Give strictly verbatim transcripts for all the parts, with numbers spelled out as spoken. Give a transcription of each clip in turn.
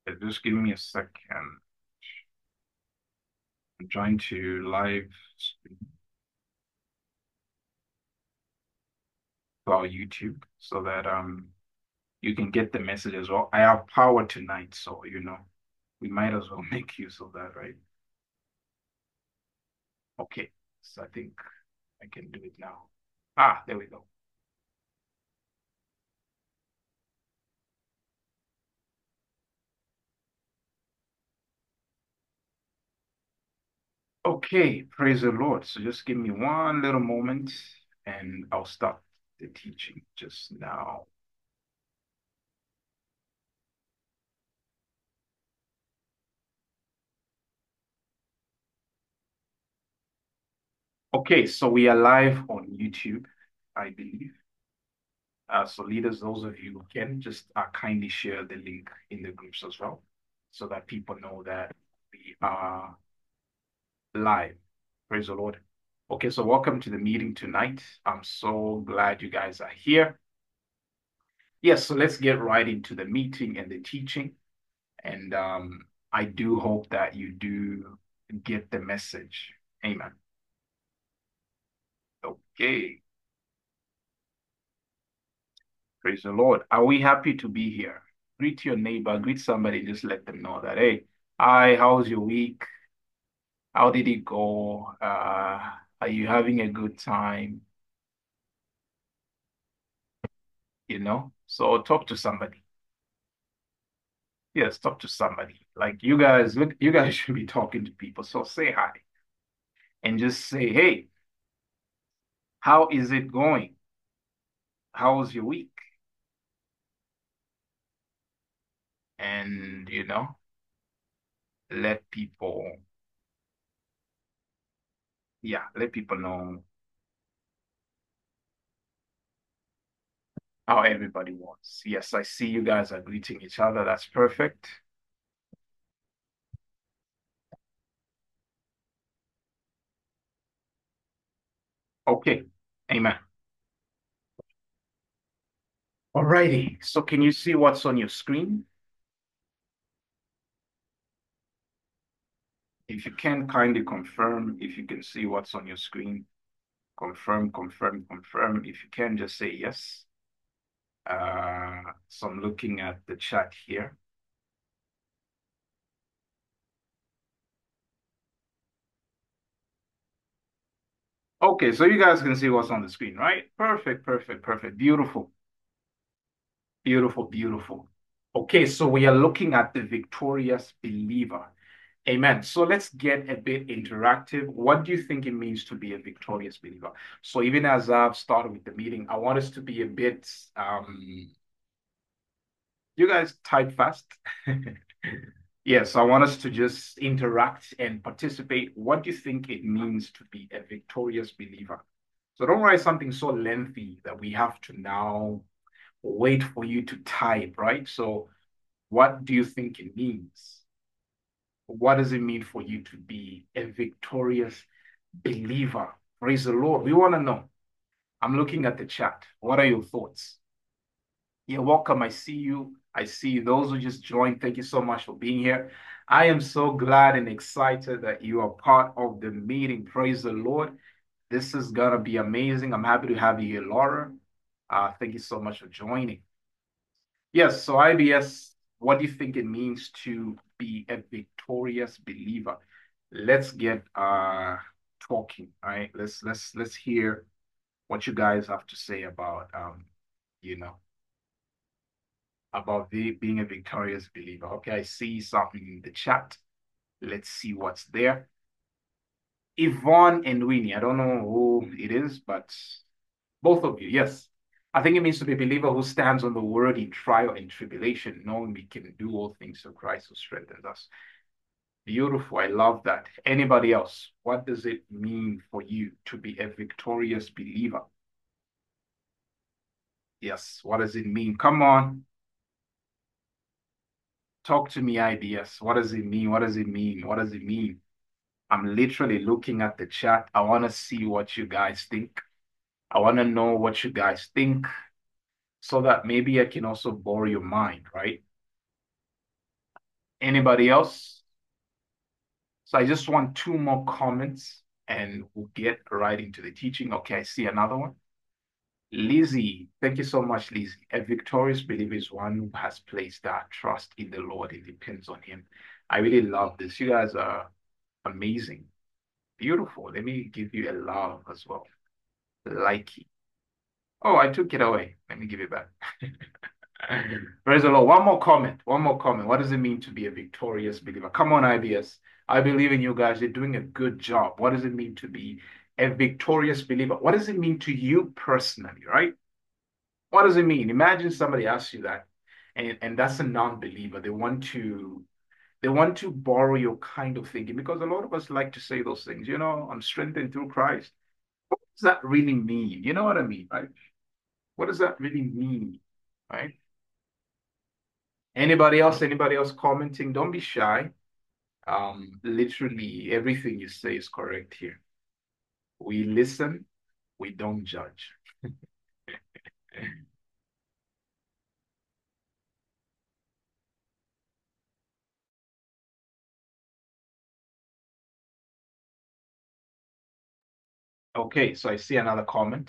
Uh, Just give me a second. I'm trying to live stream to our YouTube so that um you can get the message as well. I have power tonight, so you know we might as well make use of that, right? Okay, so I think I can do it now. Ah, there we go. Okay, praise the Lord. So just give me one little moment and I'll start the teaching just now. Okay, so we are live on YouTube, I believe. Uh, so leaders, those of you who can just uh, kindly share the link in the groups as well, so that people know that we are live. Praise the Lord. Okay, so welcome to the meeting tonight. I'm so glad you guys are here. Yes, so let's get right into the meeting and the teaching. And um, I do hope that you do get the message. Amen. Okay, praise the Lord. Are we happy to be here? Greet your neighbor, greet somebody, just let them know that, hey, hi, how's your week? How did it go? Uh, are you having a good time? You know? So talk to somebody. Yes, talk to somebody. Like you guys, look, you guys should be talking to people. So say hi and just say, hey, how is it going? How was your week? And, you know, let people, yeah, let people know how everybody was. Yes, I see you guys are greeting each other. That's perfect. Okay. Amen. Alrighty. So can you see what's on your screen? If you can kindly confirm, if you can see what's on your screen, confirm, confirm, confirm. If you can, just say yes. Uh, so I'm looking at the chat here. Okay, so you guys can see what's on the screen, right? Perfect, perfect, perfect. Beautiful, beautiful, beautiful. Okay, so we are looking at the victorious believer. Amen. So let's get a bit interactive. What do you think it means to be a victorious believer? So even as I've started with the meeting, I want us to be a bit um you guys type fast. Yes, I want us to just interact and participate. What do you think it means to be a victorious believer? So don't write something so lengthy that we have to now wait for you to type, right? So what do you think it means? What does it mean for you to be a victorious believer? Praise the Lord. We want to know. I'm looking at the chat. What are your thoughts? You're welcome. I see you. I see those who just joined. Thank you so much for being here. I am so glad and excited that you are part of the meeting. Praise the Lord. This is gonna be amazing. I'm happy to have you here, Laura. Uh, thank you so much for joining. Yes, so I B S, what do you think it means to be a victorious believer? Let's get uh talking. All right. Let's let's let's hear what you guys have to say about um, you know, about the, being a victorious believer. Okay, I see something in the chat. Let's see what's there. Yvonne and Winnie, I don't know who it is, but both of you, yes. I think it means to be a believer who stands on the word in trial and tribulation, knowing we can do all things through Christ who strengthens us. Beautiful. I love that. Anybody else? What does it mean for you to be a victorious believer? Yes. What does it mean? Come on. Talk to me, I B S. What does it mean? What does it mean? What does it mean? I'm literally looking at the chat. I want to see what you guys think. I want to know what you guys think so that maybe I can also borrow your mind, right? Anybody else? So I just want two more comments and we'll get right into the teaching. Okay, I see another one. Lizzie, thank you so much, Lizzie. A victorious believer is one who has placed their trust in the Lord and depends on Him. I really love this. You guys are amazing, beautiful. Let me give you a love as well. Likey. Oh, I took it away. Let me give it back. Praise the Lord. One more comment. One more comment. What does it mean to be a victorious believer? Come on, I B S. I believe in you guys. You're doing a good job. What does it mean to be a victorious believer? What does it mean to you personally, right? What does it mean? Imagine somebody asks you that, and, and that's a non-believer. They want to they want to borrow your kind of thinking because a lot of us like to say those things, you know, I'm strengthened through Christ. What does that really mean? You know what I mean, right? What does that really mean? Right? Anybody else? Anybody else commenting? Don't be shy. Um, literally everything you say is correct here. We listen, we don't judge. Okay, so I see another comment.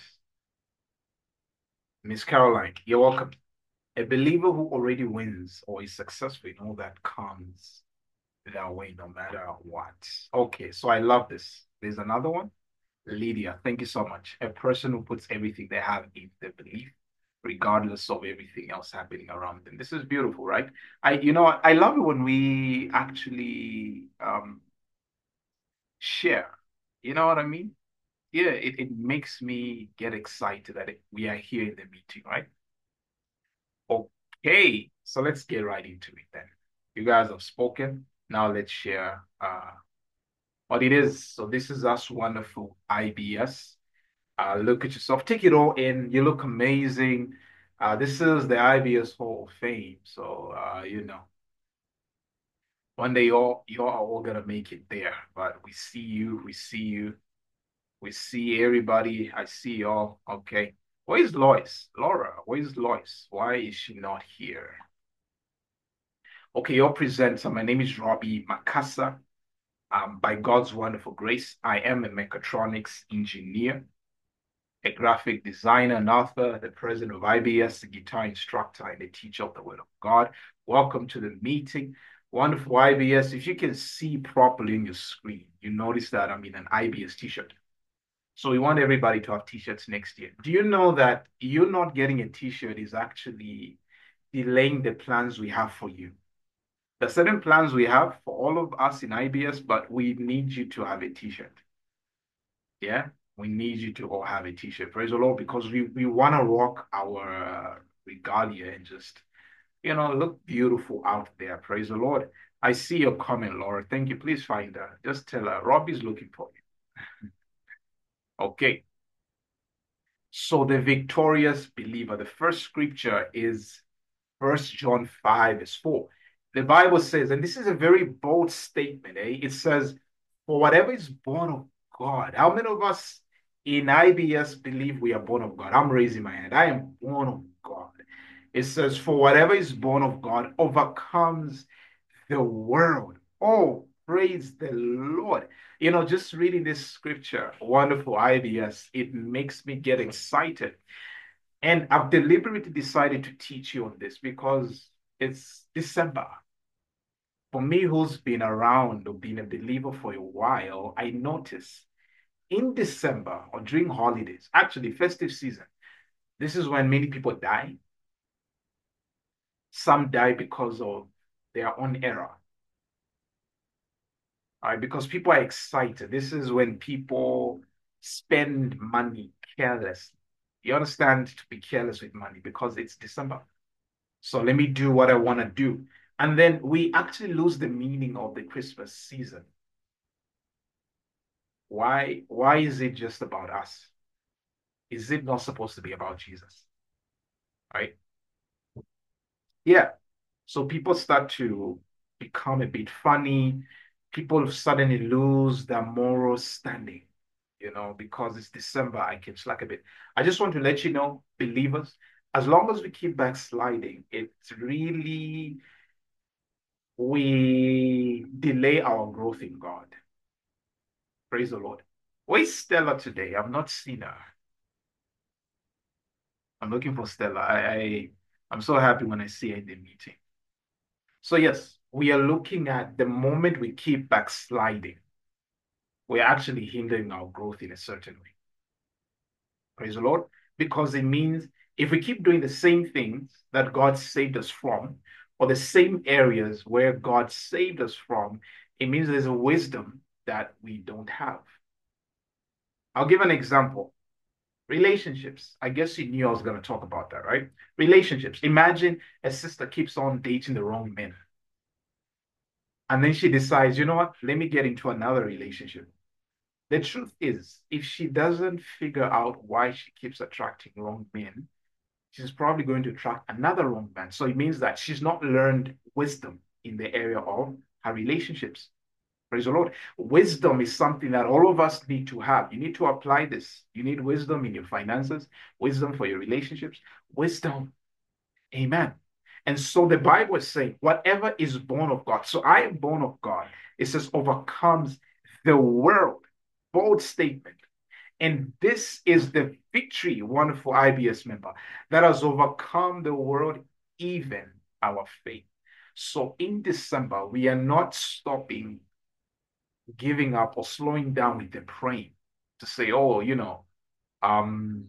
Miss Caroline, you're welcome. A believer who already wins or is successful in all that comes their way no matter what. Okay, so I love this. There's another one. Lydia, thank you so much. A person who puts everything they have in their belief, regardless of everything else happening around them. This is beautiful, right? I, you know, I love it when we actually um, share. You know what I mean? Yeah, it, it makes me get excited that it, we are here in the meeting, right? Okay, so let's get right into it then. You guys have spoken. Now let's share uh, what it is. So this is us wonderful I B S. Uh, look at yourself. Take it all in. You look amazing. Uh, this is the I B S Hall of Fame. So, uh, you know, one day you're, you're all going to make it there. But we see you. We see you. We see everybody. I see y'all. Okay. Where's Lois? Laura, where's Lois? Why is she not here? Okay, your presenter. My name is Robbie Makasa. Um, by God's wonderful grace, I am a mechatronics engineer, a graphic designer and author, the president of I B S, a guitar instructor, and a teacher of the Word of God. Welcome to the meeting. Wonderful I B S. If you can see properly in your screen, you notice that I'm in an I B S t-shirt. So we want everybody to have t-shirts next year. Do you know that you not getting a t-shirt is actually delaying the plans we have for you? There are certain plans we have for all of us in I B S, but we need you to have a t-shirt. Yeah, we need you to all have a t-shirt. Praise the Lord, because we, we want to rock our uh, regalia and just, you know, look beautiful out there. Praise the Lord. I see your comment, Laura. Thank you. Please find her. Just tell her Robbie's looking for you. Okay. So the victorious believer, the first scripture is First John five, verse four. The Bible says, and this is a very bold statement, eh? It says, for whatever is born of God. How many of us in I B S believe we are born of God? I'm raising my hand. I am born of God. It says, for whatever is born of God overcomes the world. Oh, praise the Lord. You know, just reading this scripture, wonderful I B S, it makes me get excited. And I've deliberately decided to teach you on this because it's December. For me, who's been around or been a believer for a while, I notice in December or during holidays, actually festive season, this is when many people die. Some die because of their own error. All right, because people are excited. This is when people spend money carelessly. You understand, to be careless with money because it's December. So let me do what I want to do. And then we actually lose the meaning of the Christmas season. Why, why is it just about us? Is it not supposed to be about Jesus? Right? Yeah. So people start to become a bit funny. People suddenly lose their moral standing, you know, because it's December, I can slack a bit. I just want to let you know, believers, as long as we keep backsliding, it's really we delay our growth in God. Praise the Lord. Where's Stella today? I've not seen her. I'm looking for Stella. I, I I'm so happy when I see her in the meeting. So yes, we are looking at the moment we keep backsliding, we're actually hindering our growth in a certain way. Praise the Lord. Because it means if we keep doing the same things that God saved us from, or the same areas where God saved us from, it means there's a wisdom that we don't have. I'll give an example. Relationships. I guess you knew I was going to talk about that, right? Relationships. Imagine a sister keeps on dating the wrong men. And then she decides, you know what? Let me get into another relationship. The truth is, if she doesn't figure out why she keeps attracting wrong men, she's probably going to attract another wrong man. So it means that she's not learned wisdom in the area of her relationships. Praise the Lord. Wisdom is something that all of us need to have. You need to apply this. You need wisdom in your finances, wisdom for your relationships, wisdom. Amen. And so the Bible is saying, whatever is born of God. So I am born of God. It says, overcomes the world. Bold statement. And this is the victory, wonderful I B S member, that has overcome the world, even our faith. So in December, we are not stopping, giving up, or slowing down with the praying to say, oh, you know, um,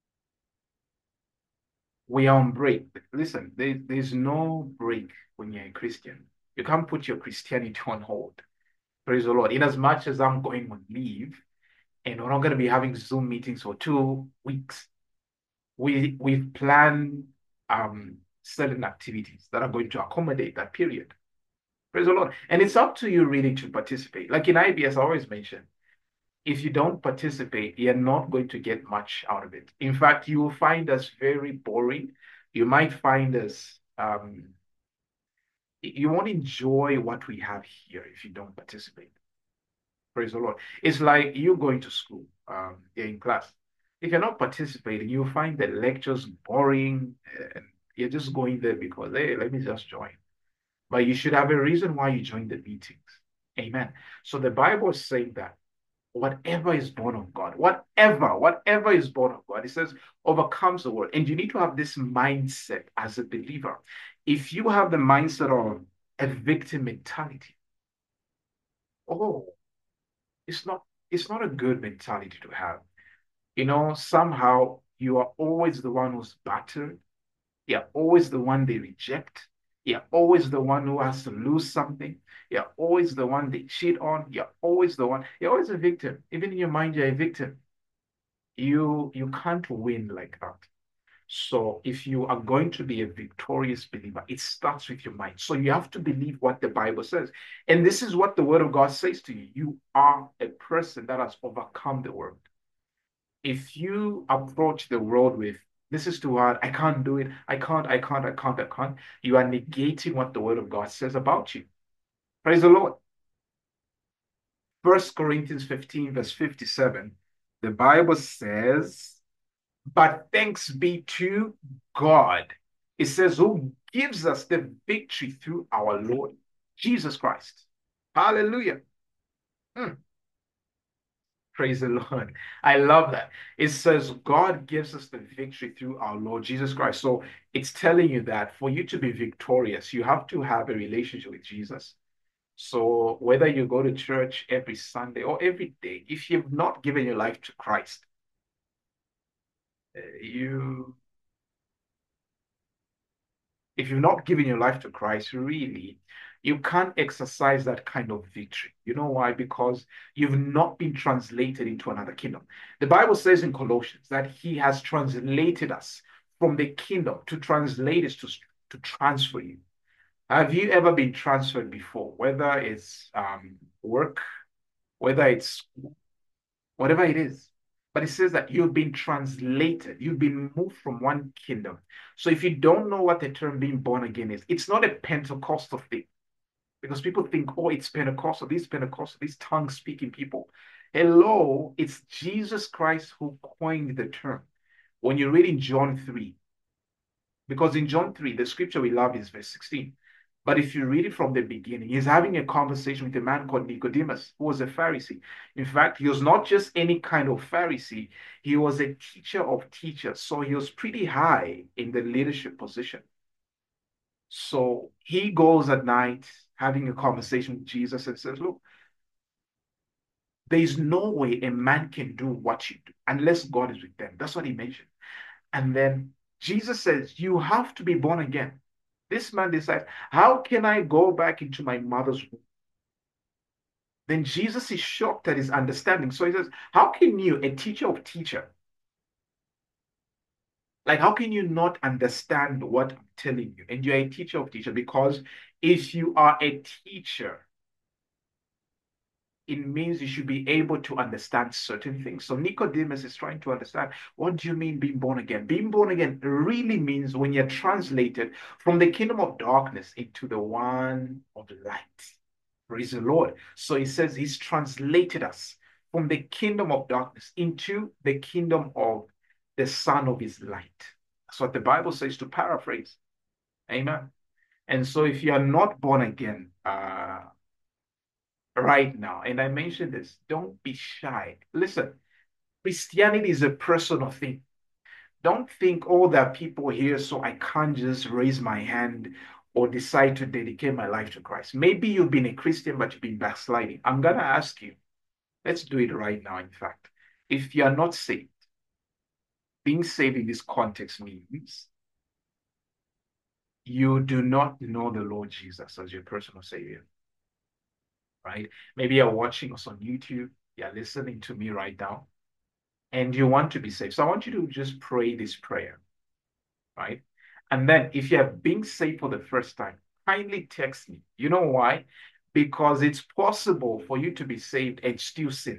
we are on break. Listen, there, there's no break when you're a Christian. You can't put your Christianity on hold. Praise the Lord. In as much as I'm going on leave, and we're not going to be having Zoom meetings for two weeks, we we've planned um certain activities that are going to accommodate that period. Praise the Lord. And it's up to you really to participate. Like in I B S, I always mention, if you don't participate, you're not going to get much out of it. In fact, you will find us very boring. You might find us um you won't enjoy what we have here if you don't participate. Praise the Lord. It's like you going to school, um, you're in class. If you're not participating, you'll find the lectures boring and you're just going there because, hey, let me just join. But you should have a reason why you join the meetings. Amen. So the Bible is saying that whatever is born of God, whatever, whatever is born of God, it says overcomes the world. And you need to have this mindset as a believer. If you have the mindset of a victim mentality, oh, it's not it's not a good mentality to have. You know, somehow you are always the one who's battered. You're always the one they reject. You're always the one who has to lose something. You're always the one they cheat on. You're always the one. You're always a victim. Even in your mind, you're a victim. You you can't win like that. So if you are going to be a victorious believer, it starts with your mind. So you have to believe what the Bible says. And this is what the word of God says to you. You are a person that has overcome the world. If you approach the world with, this is too hard, I can't do it, I can't, I can't, I can't, I can't, you are negating what the word of God says about you. Praise the Lord. First Corinthians fifteen, verse fifty-seven, the Bible says, but thanks be to God. It says, who gives us the victory through our Lord Jesus Christ. Hallelujah. Hmm. Praise the Lord. I love that. It says God gives us the victory through our Lord Jesus Christ. So it's telling you that for you to be victorious, you have to have a relationship with Jesus. So whether you go to church every Sunday or every day, if you've not given your life to Christ, uh, you if you've not given your life to Christ, really, you can't exercise that kind of victory. You know why? Because you've not been translated into another kingdom. The Bible says in Colossians that He has translated us from the kingdom to translate us to, to transfer you. Have you ever been transferred before? Whether it's um, work, whether it's whatever it is. But it says that you've been translated, you've been moved from one kingdom. So if you don't know what the term being born again is, it's not a Pentecostal thing. Because people think, oh, it's Pentecostal, these Pentecostal, these tongue speaking people. Hello, it's Jesus Christ who coined the term. When you read in John three, because in John three, the scripture we love is verse sixteen. But if you read it from the beginning, he's having a conversation with a man called Nicodemus, who was a Pharisee. In fact, he was not just any kind of Pharisee, he was a teacher of teachers. So he was pretty high in the leadership position. So he goes at night having a conversation with Jesus and says, look, there is no way a man can do what you do unless God is with them. That's what he mentioned. And then Jesus says, you have to be born again. This man decides, how can I go back into my mother's womb? Then Jesus is shocked at his understanding. So he says, how can you, a teacher of teacher, like how can you not understand what I'm telling you? And you're a teacher of teacher, because if you are a teacher, it means you should be able to understand certain things. So Nicodemus is trying to understand, what do you mean being born again? Being born again really means when you're translated from the kingdom of darkness into the one of light. Praise the Lord. So he says he's translated us from the kingdom of darkness into the kingdom of the son of his light. That's what the Bible says, to paraphrase. Amen. And so if you are not born again, uh, right now, and I mentioned this, don't be shy. Listen, Christianity is a personal thing. Don't think, oh, there are people here, so I can't just raise my hand or decide to dedicate my life to Christ. Maybe you've been a Christian, but you've been backsliding. I'm going to ask you, let's do it right now, in fact. If you are not saved, being saved in this context means you do not know the Lord Jesus as your personal Savior, right? Maybe you're watching us on YouTube, you're listening to me right now, and you want to be saved. So I want you to just pray this prayer, right? And then if you have been saved for the first time, kindly text me. You know why? Because it's possible for you to be saved and still sin.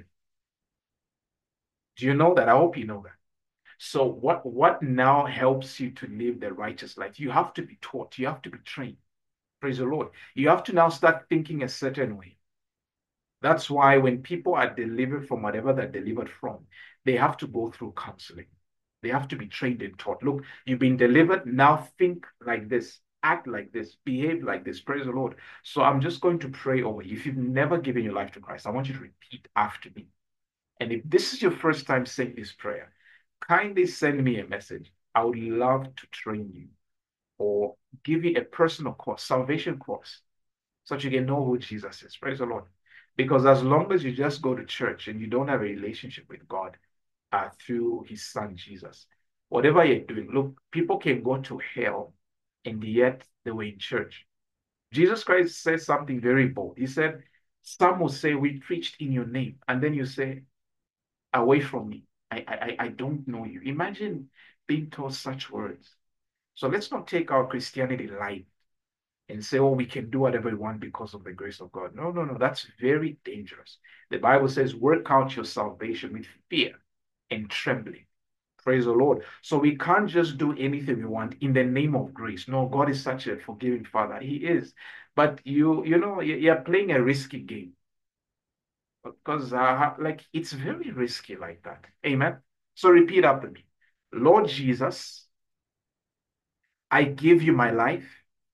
Do you know that? I hope you know that. So what, what now helps you to live the righteous life? You have to be taught. You have to be trained. Praise the Lord. You have to now start thinking a certain way. That's why when people are delivered from whatever they're delivered from, they have to go through counseling. They have to be trained and taught. Look, you've been delivered. Now think like this, act like this, behave like this. Praise the Lord. So I'm just going to pray over you. If you've never given your life to Christ, I want you to repeat after me. And if this is your first time saying this prayer, kindly send me a message. I would love to train you or give you a personal course, salvation course, so that you can know who Jesus is. Praise the Lord. Because as long as you just go to church and you don't have a relationship with God uh, through his son Jesus, whatever you're doing, look, people can go to hell and yet they were in church. Jesus Christ says something very bold. He said, some will say, we preached in your name. And then you say, away from me. I, I, I don't know you. Imagine being told such words. So let's not take our Christianity light and say, oh, we can do whatever we want because of the grace of God. No, no, no. That's very dangerous. The Bible says, work out your salvation with fear and trembling. Praise the Lord. So we can't just do anything we want in the name of grace. No, God is such a forgiving Father. He is. But you, you know, you're playing a risky game because, uh, like, it's very risky like that. Amen. So repeat after me. Lord Jesus, I give you my life.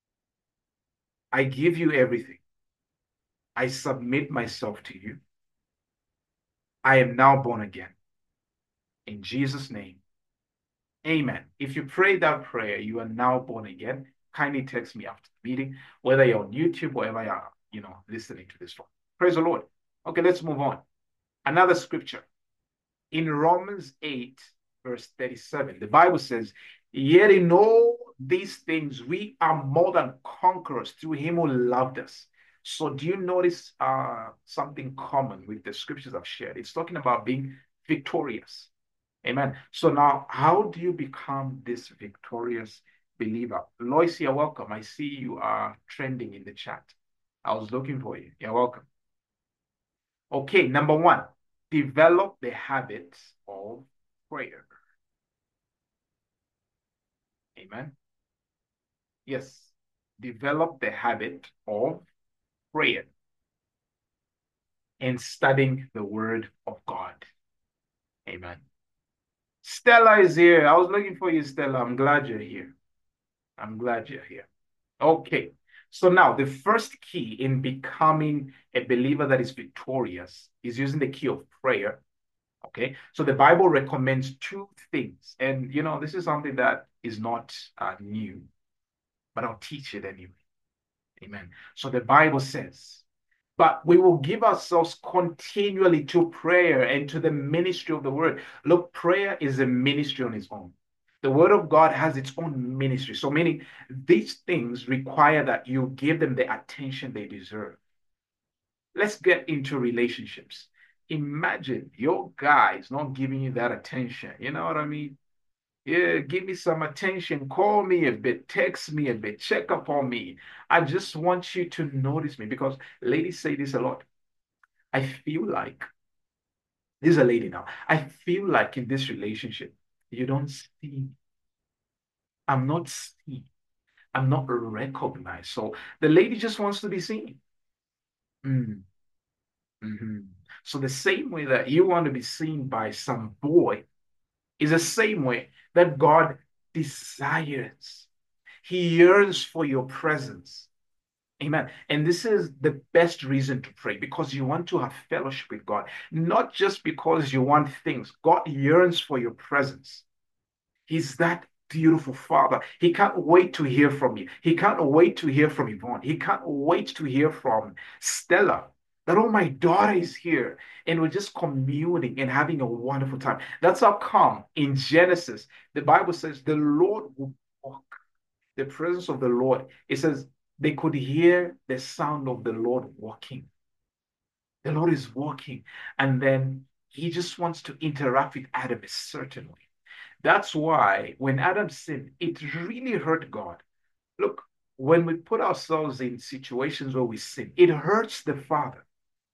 I give you everything. I submit myself to you. I am now born again. In Jesus' name, amen. If you pray that prayer, you are now born again. Kindly text me after the meeting, whether you're on YouTube, wherever you are, you know, listening to this from. Praise the Lord. Okay, let's move on. Another scripture. In Romans eight, verse thirty-seven, the Bible says, yet in all these things, we are more than conquerors through him who loved us. So do you notice uh, something common with the scriptures I've shared? It's talking about being victorious. Amen. So now, how do you become this victorious believer? Lois, you're welcome. I see you are trending in the chat. I was looking for you. You're welcome. Okay, number one, develop the habit of prayer. Amen. Yes, develop the habit of prayer and studying the word of God. Amen. Stella is here. I was looking for you, Stella. I'm glad you're here. I'm glad you're here. Okay. So now the first key in becoming a believer that is victorious is using the key of prayer. Okay. So the Bible recommends two things. And, you know, this is something that is not uh, new, but I'll teach it anyway. Amen. So the Bible says, but we will give ourselves continually to prayer and to the ministry of the word. Look, prayer is a ministry on its own. The word of God has its own ministry. So, meaning these things require that you give them the attention they deserve. Let's get into relationships. Imagine your guy is not giving you that attention. You know what I mean? Yeah, give me some attention. Call me a bit, text me a bit, check up on me. I just want you to notice me because ladies say this a lot. I feel like, this is a lady now. I feel like in this relationship, you don't see, I'm not seen, I'm not recognized. So the lady just wants to be seen. Mm, mhm. So the same way that you want to be seen by some boy is the same way that God desires. He yearns for your presence. Amen. And this is the best reason to pray because you want to have fellowship with God, not just because you want things. God yearns for your presence. He's that beautiful father. He can't wait to hear from you. He can't wait to hear from Yvonne. He can't wait to hear from Stella. That, oh, my daughter is here. And we're just communing and having a wonderful time. That's how come in Genesis, the Bible says the Lord will walk, the presence of the Lord. It says they could hear the sound of the Lord walking. The Lord is walking. And then he just wants to interact with Adam a certain way. That's why when Adam sinned, it really hurt God. Look, when we put ourselves in situations where we sin, it hurts the Father.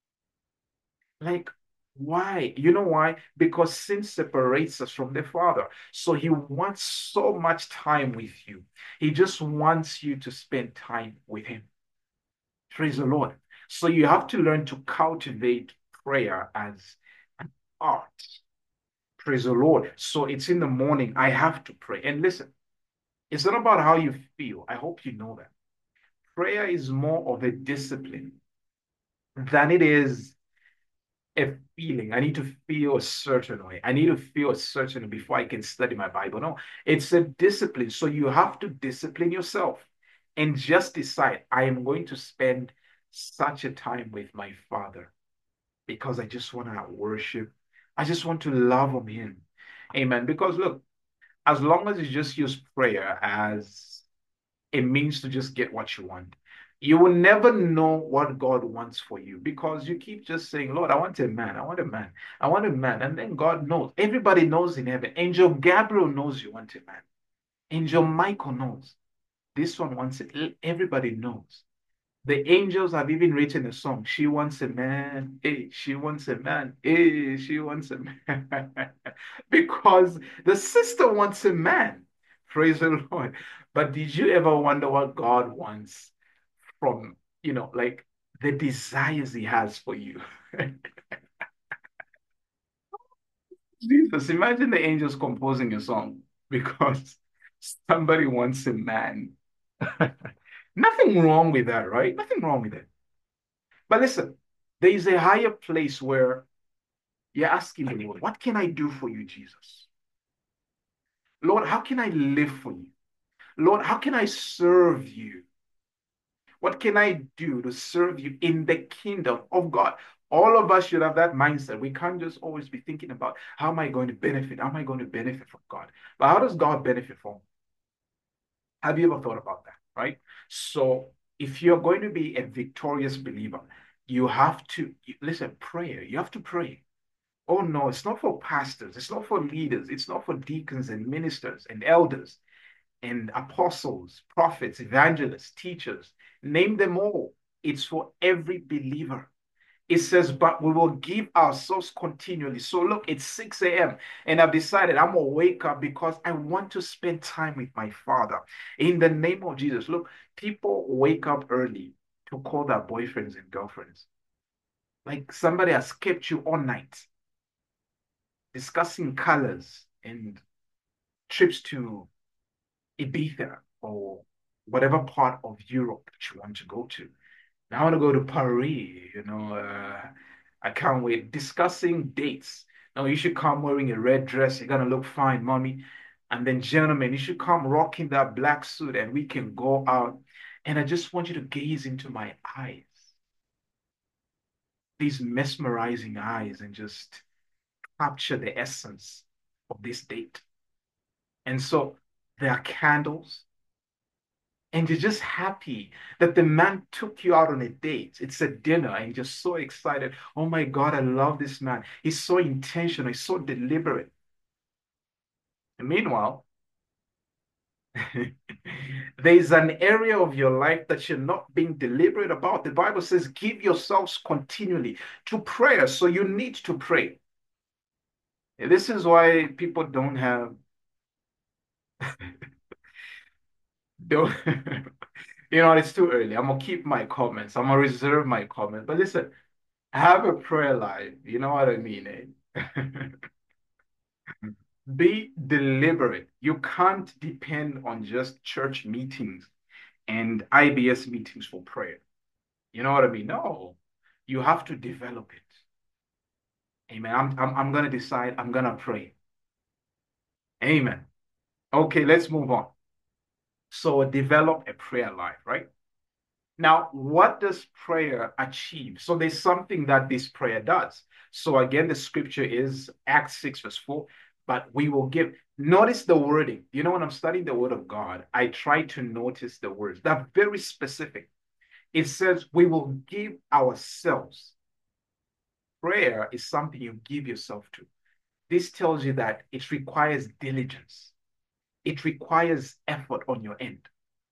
Like, why? You know why? Because sin separates us from the Father. So he wants so much time with you. He just wants you to spend time with him. Praise the Lord. So you have to learn to cultivate prayer as an art. Praise the Lord. So it's in the morning. I have to pray. And listen, it's not about how you feel. I hope you know that. Prayer is more of a discipline than it is a feeling. I need to feel a certain way. I need to feel a certain way before I can study my Bible. No, it's a discipline. So you have to discipline yourself and just decide, I am going to spend such a time with my Father because I just want to worship. I just want to love on him. Amen. Because look, as long as you just use prayer as a means to just get what you want, you will never know what God wants for you because you keep just saying, Lord, I want a man, I want a man, I want a man. And then God knows. Everybody knows in heaven. Angel Gabriel knows you want a man. Angel Michael knows. This one wants it. Everybody knows. The angels have even written a song. She wants a man. Hey, she wants a man. Hey, she wants a man. Because the sister wants a man. Praise the Lord. But did you ever wonder what God wants from, you know, like the desires he has for you? Jesus, imagine the angels composing a song because somebody wants a man. Nothing wrong with that, right? Nothing wrong with it. But listen, there is a higher place where you're asking the Lord, what can I do for you, Jesus? Lord, how can I live for you? Lord, how can I serve you? What can I do to serve you in the kingdom of God? All of us should have that mindset. We can't just always be thinking about how am I going to benefit? How am I going to benefit from God? But how does God benefit from? Have you ever thought about that? Right? So if you're going to be a victorious believer, you have to listen, prayer. You have to pray. Oh no, it's not for pastors, it's not for leaders, it's not for deacons and ministers and elders and apostles, prophets, evangelists, teachers. Name them all. It's for every believer. It says, but we will give ourselves continually. So look, it's six a m and I've decided I'm gonna wake up because I want to spend time with my Father. In the name of Jesus. Look, people wake up early to call their boyfriends and girlfriends. Like somebody has kept you all night discussing colors and trips to Ibiza or whatever part of Europe that you want to go to. Now I want to go to Paris, you know. Uh, I can't wait. Discussing dates. Now you should come wearing a red dress. You're gonna look fine, mommy. And then, gentlemen, you should come rocking that black suit and we can go out. And I just want you to gaze into my eyes, these mesmerizing eyes, and just capture the essence of this date. And so there are candles, and you're just happy that the man took you out on a date. It's a dinner, and you're just so excited. Oh my God, I love this man. He's so intentional, he's so deliberate. And meanwhile, there's an area of your life that you're not being deliberate about. The Bible says, give yourselves continually to prayer. So you need to pray. This is why people don't have, don't, you know, it's too early. I'm gonna keep my comments. I'm gonna reserve my comments. But listen, have a prayer life. You know what I mean, eh? Be deliberate. You can't depend on just church meetings and I B S meetings for prayer. You know what I mean? No, you have to develop it. Amen. I'm, I'm, I'm going to decide, I'm going to pray. Amen. Okay, let's move on. So, develop a prayer life, right? Now, what does prayer achieve? So there's something that this prayer does. So again, the scripture is Acts six, verse four, but we will give, notice the wording. You know, when I'm studying the word of God, I try to notice the words. They're very specific. It says we will give ourselves. Prayer is something you give yourself to. This tells you that it requires diligence. It requires effort on your end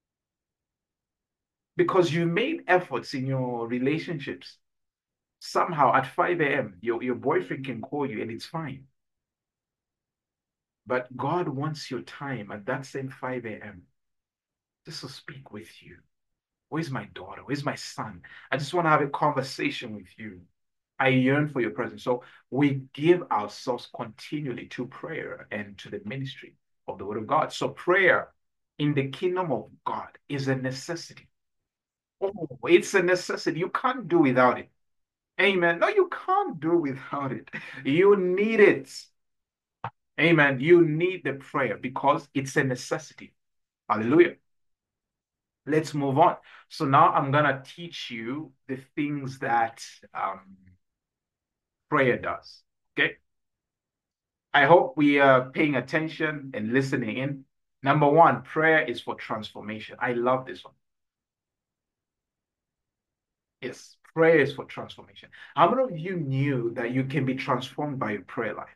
because you made efforts in your relationships. Somehow at five a m, your, your boyfriend can call you and it's fine. But God wants your time at that same five a m just to speak with you. Where's my daughter? Where's my son? I just want to have a conversation with you. I yearn for your presence. So we give ourselves continually to prayer and to the ministry of the word of God. So prayer in the kingdom of God is a necessity. Oh, it's a necessity. You can't do without it. Amen. No, you can't do without it. You need it. Amen. You need the prayer because it's a necessity. Hallelujah. Let's move on. So now I'm going to teach you the things that um, prayer does. Okay. I hope we are paying attention and listening in. Number one, prayer is for transformation. I love this one. Yes, prayer is for transformation. How many of you knew that you can be transformed by your prayer life?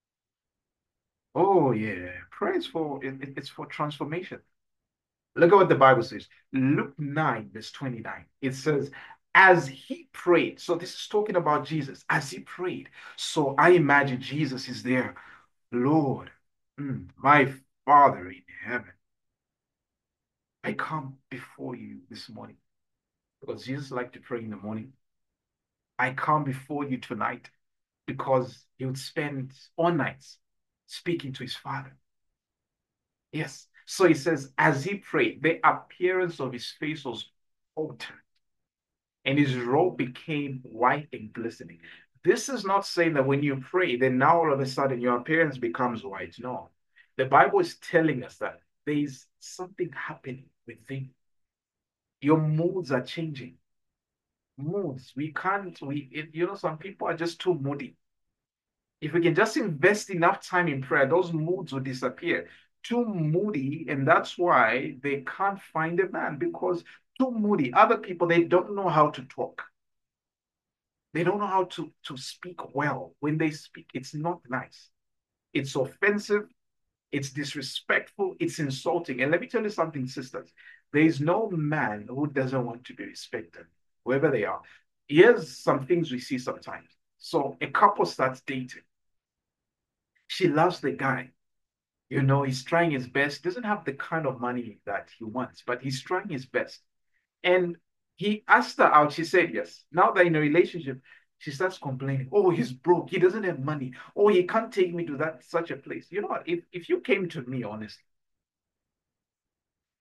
Oh yeah, prayer is for it, it's for transformation. Look at what the Bible says. Luke nine, verse twenty-nine. It says, as he prayed. So this is talking about Jesus. As he prayed. So I imagine Jesus is there. Lord, mm, my Father in heaven, I come before you this morning because Jesus liked to pray in the morning. I come before you tonight because he would spend all nights speaking to his Father. Yes. So he says, as he prayed, the appearance of his face was altered, and his robe became white and glistening. This is not saying that when you pray, then now all of a sudden your appearance becomes white. No. The Bible is telling us that there is something happening within. Your moods are changing. Moods. We can't, we, it, you know, some people are just too moody. If we can just invest enough time in prayer, those moods will disappear. Too moody, and that's why they can't find a man because too moody. Other people, they don't know how to talk. They don't know how to, to speak well. When they speak, it's not nice. It's offensive, it's disrespectful, it's insulting. And let me tell you something, sisters. There is no man who doesn't want to be respected, whoever they are. Here's some things we see sometimes. So a couple starts dating. She loves the guy. You know, he's trying his best, doesn't have the kind of money that he wants, but he's trying his best. And he asked her out. She said yes. Now they're in a relationship, she starts complaining. Oh, he's broke. He doesn't have money. Oh, he can't take me to that such a place. You know what? If if you came to me honestly,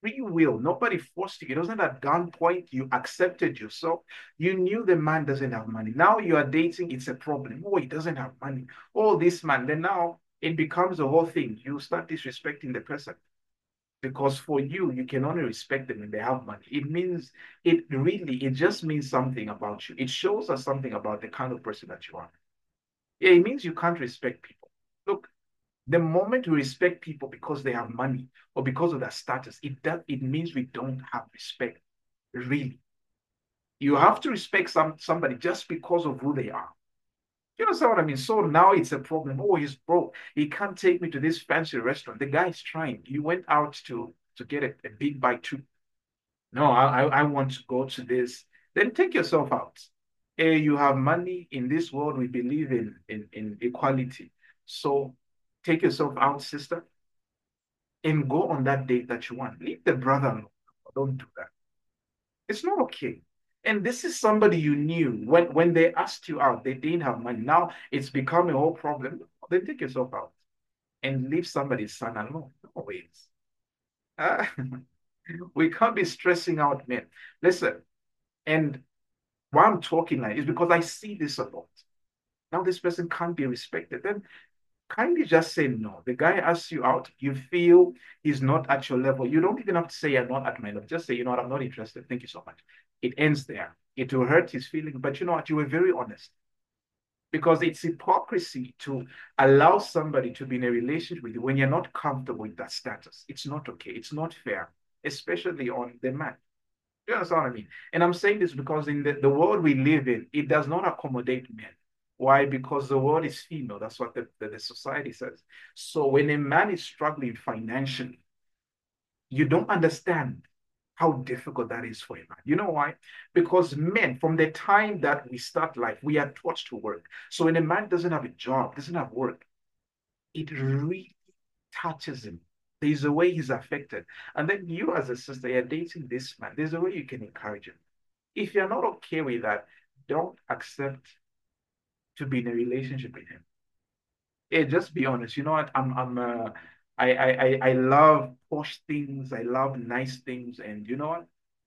free will. Nobody forced you. It wasn't at gunpoint. You accepted yourself. You knew the man doesn't have money. Now you are dating, it's a problem. Oh, he doesn't have money. Oh, this man. Then now it becomes a whole thing. You start disrespecting the person. Because for you, you can only respect them when they have money. It means, it really, it just means something about you. It shows us something about the kind of person that you are. Yeah, it means you can't respect people. Look, the moment we respect people because they have money or because of their status, it does it means we don't have respect. Really. You have to respect some somebody just because of who they are. You understand what I mean? So now it's a problem. Oh, he's broke. He can't take me to this fancy restaurant. The guy is trying. You went out to to get a, a big bite too. No, I, I I want to go to this. Then take yourself out. Eh, you have money in this world. We believe in in, in equality. So take yourself out, sister, and go on that date that you want. Leave the brother alone. Don't do that. It's not okay. And this is somebody you knew when when they asked you out, they didn't have money. Now it's become a whole problem. Then take yourself out and leave somebody's son alone. No ways. Uh, we can't be stressing out men. Listen, and why I'm talking like is because I see this a lot. Now this person can't be respected. Then kindly just say no. The guy asks you out, you feel he's not at your level. You don't even have to say you're not at my level. Just say, you know what, I'm not interested. Thank you so much. It ends there. It will hurt his feelings, but you know what? You were very honest. Because it's hypocrisy to allow somebody to be in a relationship with you when you're not comfortable with that status. It's not okay. It's not fair, especially on the man. You understand what I mean? And I'm saying this because in the, the world we live in, it does not accommodate men. Why? Because the world is female. That's what the, the, the society says. So when a man is struggling financially, you don't understand how difficult that is for a man. You know why? Because men, from the time that we start life, we are taught to work. So when a man doesn't have a job, doesn't have work, it really touches him. There's a way he's affected. And then you, as a sister, you're dating this man. There's a way you can encourage him. If you're not okay with that, don't accept to be in a relationship with him. Yeah, just be honest. You know what? I'm I'm uh, I, I I I love posh things. I love nice things, and you know what?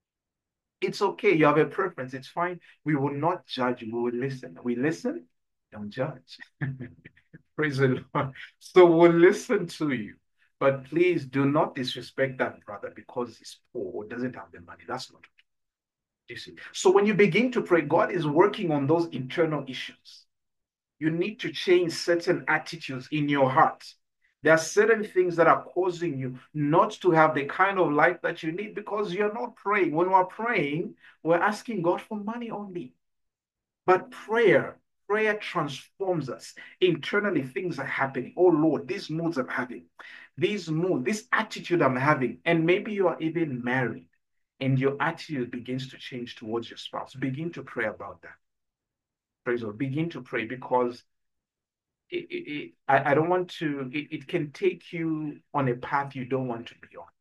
It's okay. You have a preference. It's fine. We will not judge. We will listen. We listen, don't judge. Praise the Lord. So we'll listen to you. But please do not disrespect that brother because he's poor or doesn't have the money. That's not okay. You see. So when you begin to pray, God is working on those internal issues. You need to change certain attitudes in your heart. There are certain things that are causing you not to have the kind of life that you need because you're not praying. When we're praying, we're asking God for money only. But prayer, prayer transforms us. Internally, things are happening. Oh Lord, these moods I'm having, these mood, this attitude I'm having, and maybe you are even married, and your attitude begins to change towards your spouse. Begin to pray about that. Praise God. Begin to pray because it, it, it, I, I don't want to, it, it can take you on a path you don't want to be on.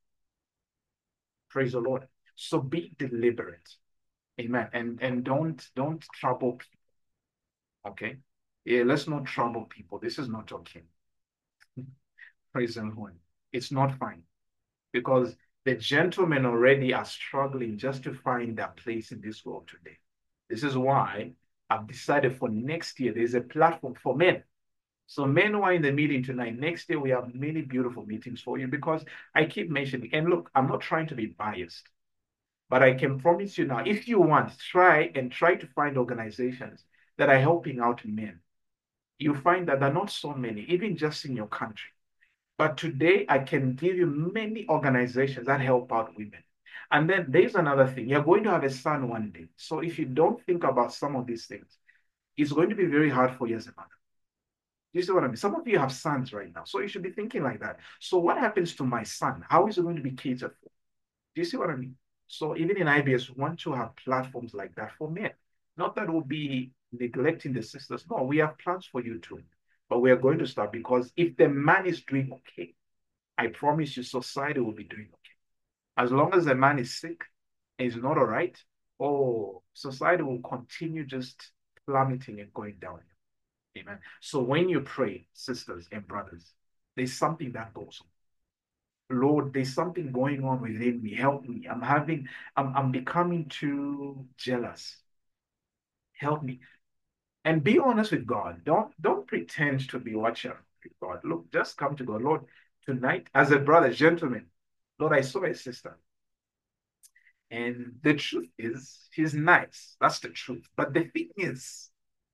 Praise the Lord. So be deliberate. Amen. And and don't don't trouble people. Okay. Yeah, let's not trouble people. This is not okay. Praise the Lord. It's not fine because the gentlemen already are struggling just to find their place in this world today. This is why I've decided for next year, there's a platform for men. So men who are in the meeting tonight, next year we have many beautiful meetings for you because I keep mentioning, and look, I'm not trying to be biased, but I can promise you now, if you want, try and try to find organizations that are helping out men. You find that there are not so many, even just in your country. But today I can give you many organizations that help out women. And then there's another thing. You're going to have a son one day. So if you don't think about some of these things, it's going to be very hard for you as a mother. You see what I mean? Some of you have sons right now, so you should be thinking like that. So what happens to my son? How is it going to be catered for? Do you see what I mean? So even in I B S, we want to have platforms like that for men. Not that we'll be neglecting the sisters. No, we have plans for you too. But we are going to start because if the man is doing okay, I promise you society will be doing okay. As long as the man is sick and is not all right, oh, society will continue just plummeting and going down. Amen. So when you pray, sisters and brothers, there's something that goes on. Lord, there's something going on within me. Help me. I'm having, I'm, I'm becoming too jealous. Help me. And be honest with God. Don't don't pretend to be watching with God. Look, just come to God. Lord, tonight, as a brother, gentleman, Lord, I saw a sister. And the truth is, she's nice. That's the truth. But the thing is,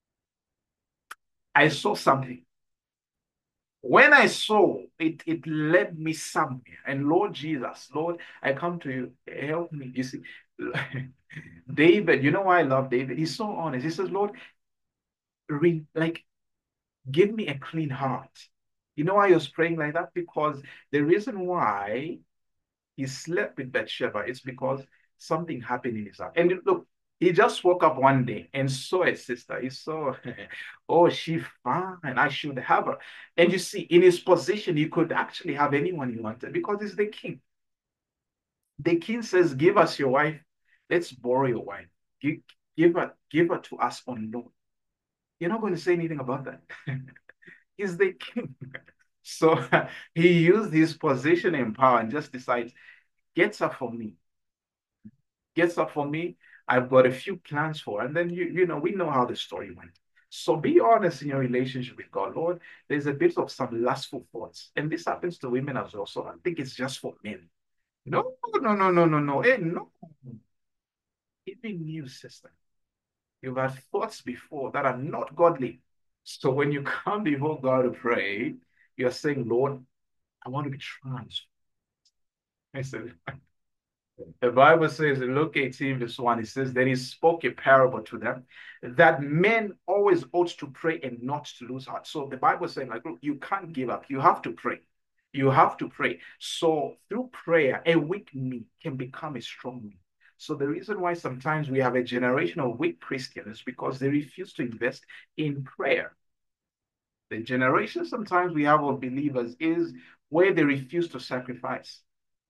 I saw something. When I saw it, it led me somewhere. And Lord Jesus, Lord, I come to you. Help me. You see, David, you know why I love David? He's so honest. He says, Lord, re- like, give me a clean heart. You know why he was praying like that? Because the reason why he slept with Bathsheba is because something happened in his heart. And look, he just woke up one day and saw a sister. He saw, oh, she fine. I should have her. And you see, in his position, he could actually have anyone he wanted because he's the king. The king says, give us your wife. Let's borrow your wife. Give, give her, give her to us on loan. You're not going to say anything about that. He's the king. So he used his position and power and just decides, gets her for me. Gets her for me. I've got a few plans for her. And then, you, you know, we know how the story went. So be honest in your relationship with God. Lord, there's a bit of some lustful thoughts. And this happens to women as well. So I think it's just for men. No, no, no, no, no, no. Hey, no. Even you, sister, you've had thoughts before that are not godly. So when you come before God to pray, you're saying, Lord, I want to be transformed. I said, the Bible says in Luke eighteen, verse one, it says, then he spoke a parable to them that men always ought to pray and not to lose heart. So the Bible is saying, like, look, you can't give up. You have to pray. You have to pray. So through prayer, a weak me can become a strong me. So the reason why sometimes we have a generation of weak Christians is because they refuse to invest in prayer. The generation sometimes we have of believers is where they refuse to sacrifice.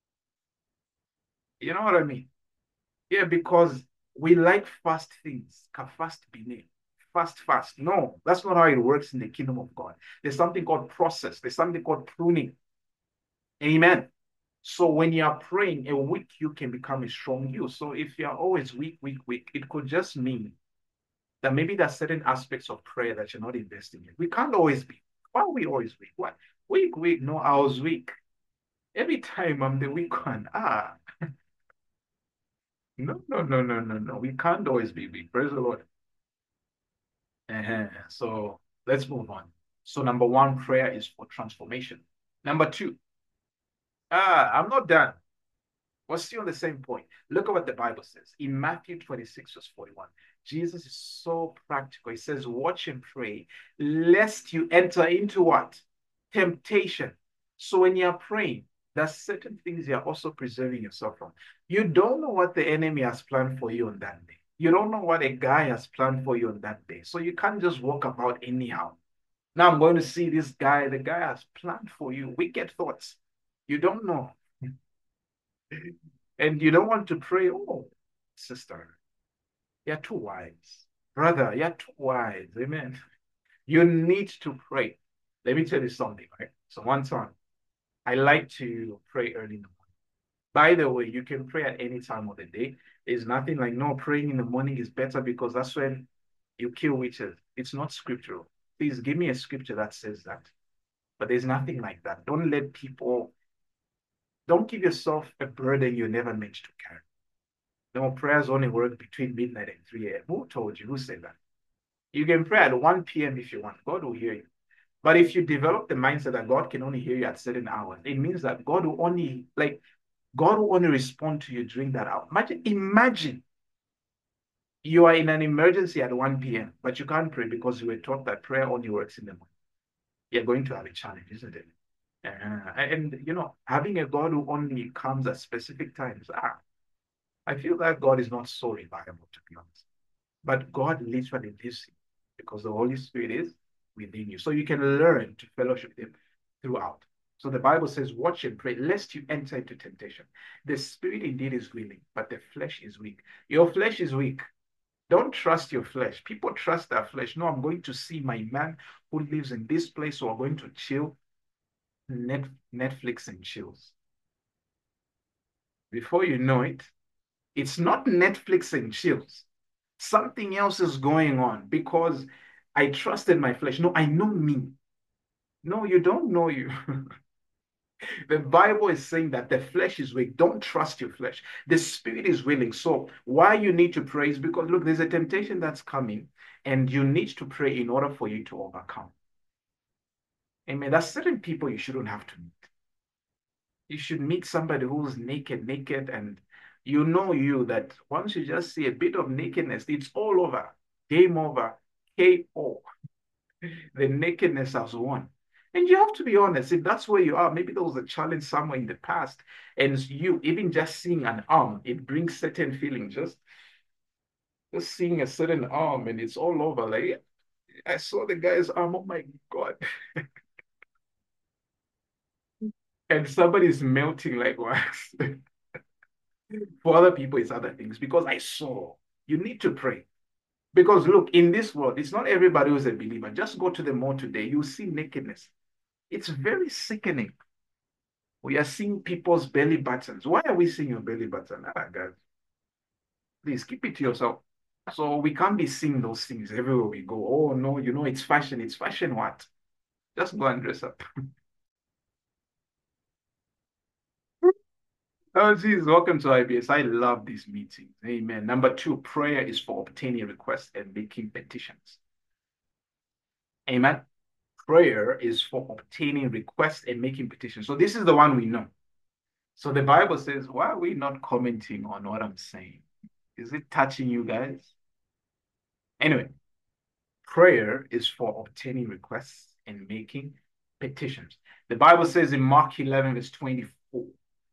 You know what I mean? Yeah, because we like fast things. Can fast be named? Fast, fast. No, that's not how it works in the kingdom of God. There's something called process. There's something called pruning. Amen. So when you are praying, a weak you can become a strong you. So if you are always weak, weak, weak, it could just mean that maybe there are certain aspects of prayer that you're not investing in. We can't always be. Why are we always weak? What? Weak, weak. No, I was weak. Every time I'm the weak one. Ah, no, no, no, no, no, no. We can't always be weak. Praise the Lord. Uh-huh. So let's move on. So number one, prayer is for transformation. Number two, ah, I'm not done. We're still on the same point. Look at what the Bible says in Matthew twenty-six, verse forty-one. Jesus is so practical. He says, watch and pray, lest you enter into what? Temptation. So when you're praying, there's certain things you're also preserving yourself from. You don't know what the enemy has planned for you on that day. You don't know what a guy has planned for you on that day. So you can't just walk about anyhow. Now I'm going to see this guy. The guy has planned for you wicked thoughts. You don't know. And you don't want to pray, oh, sister, you're too wise. Brother, you're too wise. Amen. You need to pray. Let me tell you something, right? So one time, I like to pray early in the morning. By the way, you can pray at any time of the day. There's nothing like, no, praying in the morning is better because that's when you kill witches. It's not scriptural. Please give me a scripture that says that. But there's nothing like that. Don't let people, don't give yourself a burden you're never meant to carry. No, prayers only work between midnight and three a m. Who told you? Who said that? You can pray at one p m if you want. God will hear you. But if you develop the mindset that God can only hear you at certain hours, it means that God will only, like, God will only respond to you during that hour. Imagine, imagine you are in an emergency at one p m, but you can't pray because you were taught that prayer only works in the morning. You're going to have a challenge, isn't it? Uh, and, you know, having a God who only comes at specific times, ah, I feel that God is not so reliable, to be honest. But God literally lives in you because the Holy Spirit is within you. So you can learn to fellowship with Him throughout. So the Bible says, watch and pray, lest you enter into temptation. The spirit indeed is willing, but the flesh is weak. Your flesh is weak. Don't trust your flesh. People trust their flesh. No, I'm going to see my man who lives in this place, so I'm going to chill. Net, Netflix and chills. Before you know it, it's not Netflix and chills. Something else is going on because I trusted my flesh. No, I know me. No, you don't know you. The Bible is saying that the flesh is weak. Don't trust your flesh. The spirit is willing. So, why you need to pray is because, look, there's a temptation that's coming, and you need to pray in order for you to overcome. Amen. There's certain people you shouldn't have to meet. You should meet somebody who's naked, naked, and you know you that once you just see a bit of nakedness, it's all over. Game over. K O. The nakedness has won. And you have to be honest, if that's where you are, maybe there was a challenge somewhere in the past, and you even just seeing an arm, it brings certain feelings. Just, just seeing a certain arm and it's all over. Like I saw the guy's arm, oh my God. And somebody's melting like wax. For other people, it's other things because I saw. You need to pray. Because look, in this world, it's not everybody who's a believer. Just go to the mall today, you'll see nakedness. It's very sickening. We are seeing people's belly buttons. Why are we seeing your belly button? Ah, guys, please keep it to yourself. So we can't be seeing those things everywhere we go. Oh no, you know it's fashion. It's fashion what? Just go and dress up. Oh, geez, welcome to I B S. I love these meetings. Amen. Number two, prayer is for obtaining requests and making petitions. Amen. Prayer is for obtaining requests and making petitions. So this is the one we know. So the Bible says, why are we not commenting on what I'm saying? Is it touching you guys? Anyway, prayer is for obtaining requests and making petitions. The Bible says in Mark eleven, verse twenty-four.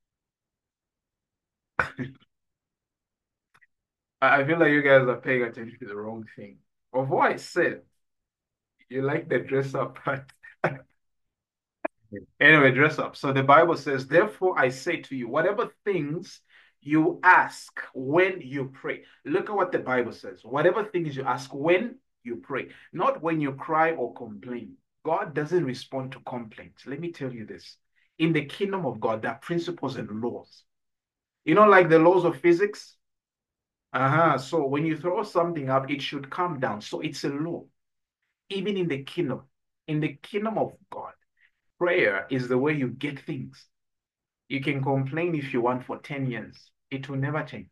I feel like you guys are paying attention to the wrong thing. Of what I said, you like the dress up part. Anyway, dress up. So the Bible says, therefore I say to you, whatever things you ask when you pray. Look at what the Bible says. Whatever things you ask when you pray, not when you cry or complain. God doesn't respond to complaints. Let me tell you this. In the kingdom of God, there are principles and laws. You know, like the laws of physics? Uh-huh. So when you throw something up, it should come down. So it's a law. Even in the kingdom, in the kingdom of God, prayer is the way you get things. You can complain if you want for ten years. It will never change.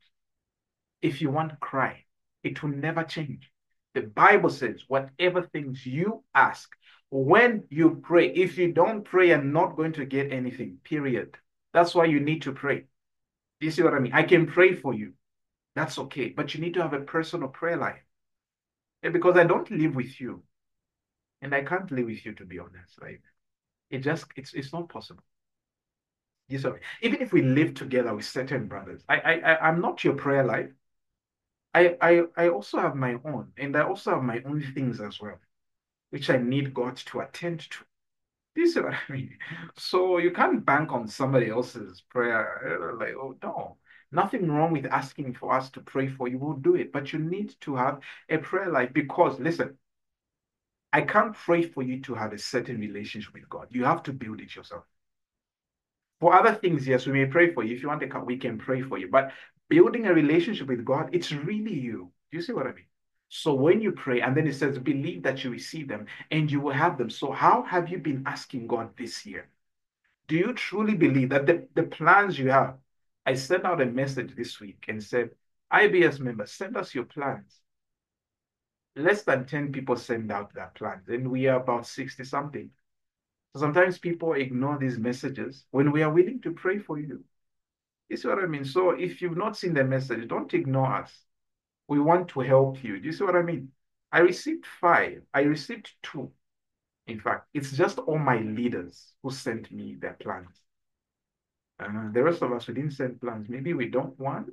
If you want to cry, it will never change. The Bible says, whatever things you ask, when you pray, if you don't pray, you're not going to get anything, period. That's why you need to pray. Do you see what I mean? I can pray for you. That's okay. But you need to have a personal prayer life. And because I don't live with you. And I can't live with you, to be honest. Like, it just, it's, it's not possible. You see, even if we live together with certain brothers, I, I, I I'm not your prayer life. I, I, I also have my own, and I also have my own things as well, which I need God to attend to. You see what I mean? So you can't bank on somebody else's prayer. Like, oh no, nothing wrong with asking for us to pray for you. We'll do it, but you need to have a prayer life because listen, I can't pray for you to have a certain relationship with God. You have to build it yourself. For other things, yes, we may pray for you. If you want to come, we can pray for you. But building a relationship with God, it's really you. Do you see what I mean? So when you pray, and then it says, believe that you receive them and you will have them. So how have you been asking God this year? Do you truly believe that the, the plans you have? I sent out a message this week and said, I B S members, send us your plans. Less than ten people send out their plans, and we are about sixty something. So sometimes people ignore these messages when we are willing to pray for you. You see what I mean? So if you've not seen the message, don't ignore us. We want to help you. Do you see what I mean? I received five. I received two. In fact, it's just all my leaders who sent me their plans. Uh, the rest of us, we didn't send plans. Maybe we don't want.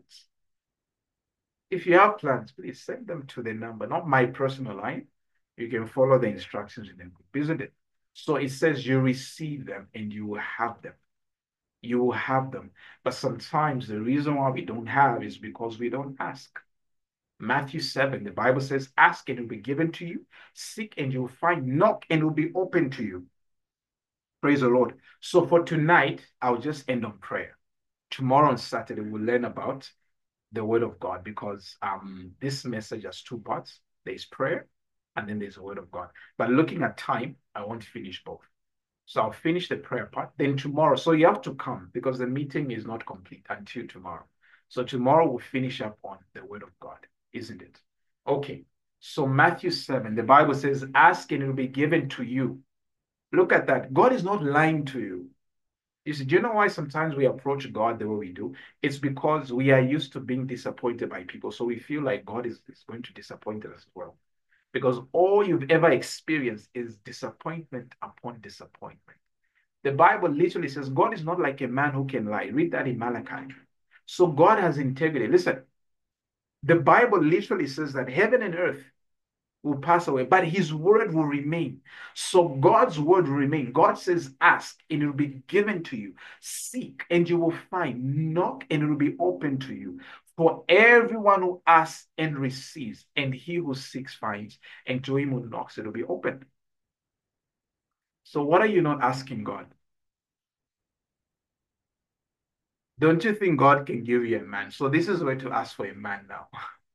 If you have plans, please send them to the number, not my personal line. You can follow the instructions in the group, isn't it? So it says you receive them and you will have them. You will have them. But sometimes the reason why we don't have is because we don't ask. Matthew seven, the Bible says, ask and it will be given to you, seek and you will find, knock and it will be open to you. Praise the Lord. So for tonight, I'll just end on prayer. tomorrow on Saturday, we'll learn about the word of God because um this message has two parts. There's prayer and then there's the word of God. But looking at time, I want to finish both. So I'll finish the prayer part. Then tomorrow, so you have to come because the meeting is not complete until tomorrow. So tomorrow we'll finish up on the word of God, isn't it? Okay. So Matthew seven, the Bible says, ask and it will be given to you. Look at that. God is not lying to you. You see, do you know why sometimes we approach God the way we do? It's because we are used to being disappointed by people. So we feel like God is, is going to disappoint us as well. Because all you've ever experienced is disappointment upon disappointment. The Bible literally says God is not like a man who can lie. Read that in Malachi. So God has integrity. Listen, the Bible literally says that heaven and earth will pass away, but his word will remain. So God's word will remain. God says, ask and it will be given to you. Seek and you will find. Knock and it will be open to you. For everyone who asks and receives, and he who seeks finds, and to him who knocks, it will be opened. So what are you not asking God? Don't you think God can give you a man? So this is where to ask for a man now.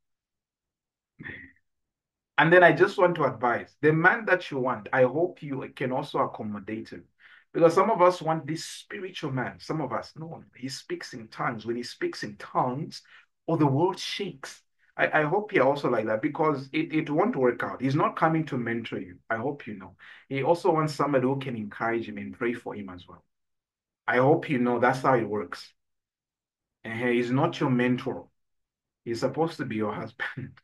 And then I just want to advise the man that you want, I hope you can also accommodate him. Because some of us want this spiritual man. Some of us, no, he speaks in tongues. When he speaks in tongues, or the world shakes. I, I hope you're also like that because it, it won't work out. He's not coming to mentor you. I hope you know. He also wants somebody who can encourage him and pray for him as well. I hope you know that's how it works. And he's not your mentor. He's supposed to be your husband.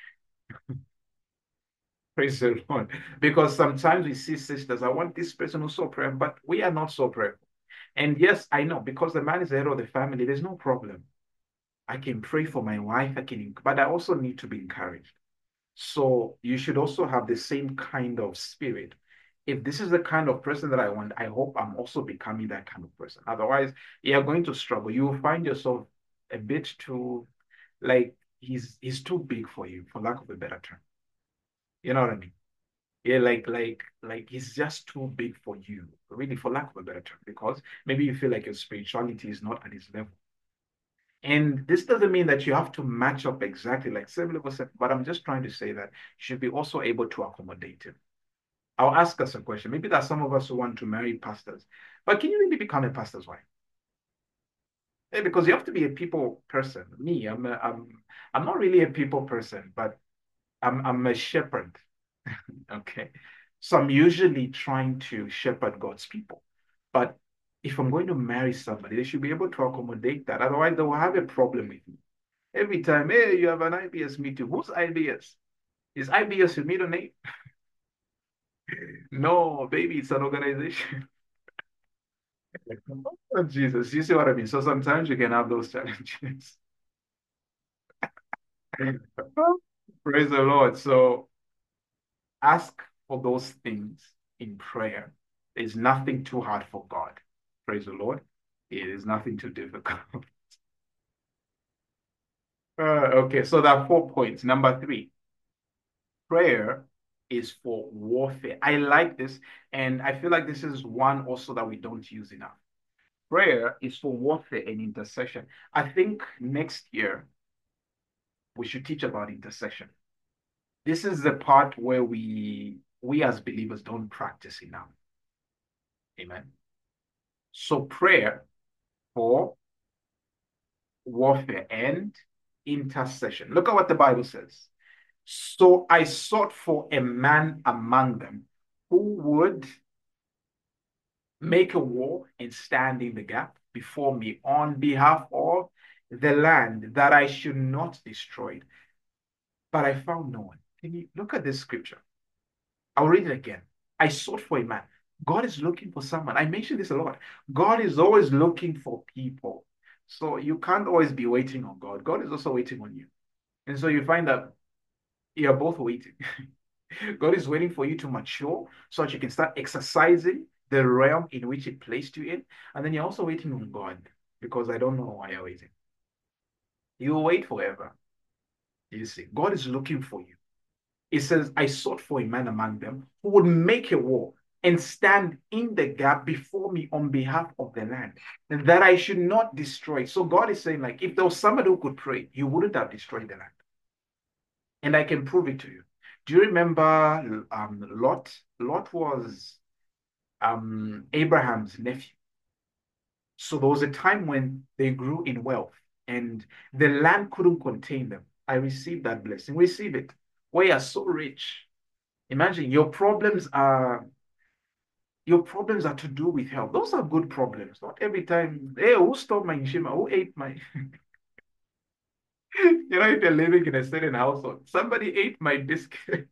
Praise the Lord. Because sometimes we see sisters, I want this person who's so prayerful, but we are not so prayerful. And yes, I know, because the man is the head of the family, there's no problem. I can pray for my wife, I can, but I also need to be encouraged. So you should also have the same kind of spirit. If this is the kind of person that I want, I hope I'm also becoming that kind of person. Otherwise, you're going to struggle. You will find yourself a bit too, like he's he's too big for you, for lack of a better term. You know what I mean? Yeah, like like like he's just too big for you, really, for lack of a better term, because maybe you feel like your spirituality is not at his level. And this doesn't mean that you have to match up exactly like same level, same- but I'm just trying to say that you should be also able to accommodate him. I'll ask us a question. Maybe there's some of us who want to marry pastors, but can you really become a pastor's wife? Yeah, because you have to be a people person. Me, I'm a, I'm I'm not really a people person, but I'm I'm a shepherd. Okay. So I'm usually trying to shepherd God's people. But if I'm going to marry somebody, they should be able to accommodate that. Otherwise, they will have a problem with me. Every time, hey, you have an I B S meeting. Who's I B S? Is I B S your middle name? No, baby, it's an organization. Oh, Jesus, you see what I mean? So sometimes you can have those challenges. Praise the Lord. So ask for those things in prayer. There's nothing too hard for God. Praise the Lord. It is nothing too difficult. Uh, okay, so there are four points. Number three, prayer is for warfare. I like this, and I feel like this is one also that we don't use enough. Prayer is for warfare and intercession. I think next year we should teach about intercession. This is the part where we we as believers don't practice enough. Amen. So prayer for warfare and intercession. Look at what the Bible says. So I sought for a man among them who would make a war and stand in the gap before me on behalf of the land that I should not destroy it. But I found no one. Can you look at this scripture? I'll read it again. I sought for a man. God is looking for someone. I mention this a lot. God is always looking for people. So you can't always be waiting on God. God is also waiting on you. And so you find that you're both waiting. God is waiting for you to mature so that you can start exercising the realm in which He placed you in. And then you're also waiting on God because I don't know why you're waiting. You will wait forever. You see, God is looking for you. It says, I sought for a man among them who would make a war. and stand in the gap before me on behalf of the land, that I should not destroy. So God is saying, like, if there was somebody who could pray, you wouldn't have destroyed the land. And I can prove it to you. Do you remember um, Lot? Lot was um, Abraham's nephew. So there was a time when they grew in wealth and the land couldn't contain them. I received that blessing. Receive it. We are so rich. Imagine your problems are your problems are to do with health. Those are good problems. Not every time, hey, who stole my Nshima? Who ate my you know, if you're living in a certain household, somebody ate my biscuit.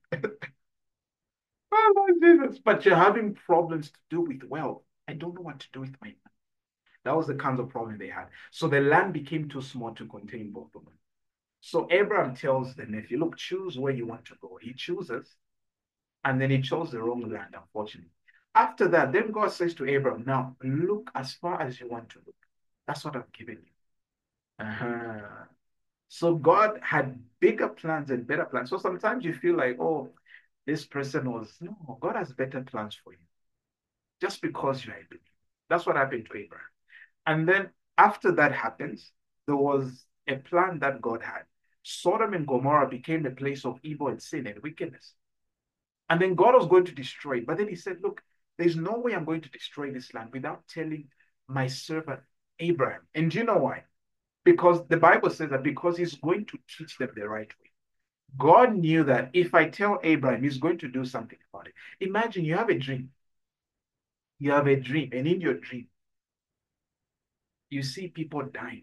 Oh, Lord Jesus. But you're having problems to do with wealth. I don't know what to do with my money. That was the kinds of problem they had. So the land became too small to contain both of them. So Abraham tells the nephew, look, choose where you want to go. He chooses, and then he chose the wrong land, unfortunately. After that, then God says to Abraham, now look as far as you want to look. That's what I've given you. Uh-huh. So God had bigger plans and better plans. So sometimes you feel like, oh, this person was, no, God has better plans for you. Just because you are a believer. That's what happened to Abraham. And then after that happens, there was a plan that God had. Sodom and Gomorrah became a place of evil and sin and wickedness. And then God was going to destroy it. But then he said, look, there's no way I'm going to destroy this land without telling my servant Abraham. And do you know why? Because the Bible says that because he's going to teach them the right way. God knew that if I tell Abraham, he's going to do something about it. Imagine you have a dream. You have a dream, and in your dream, you see people dying.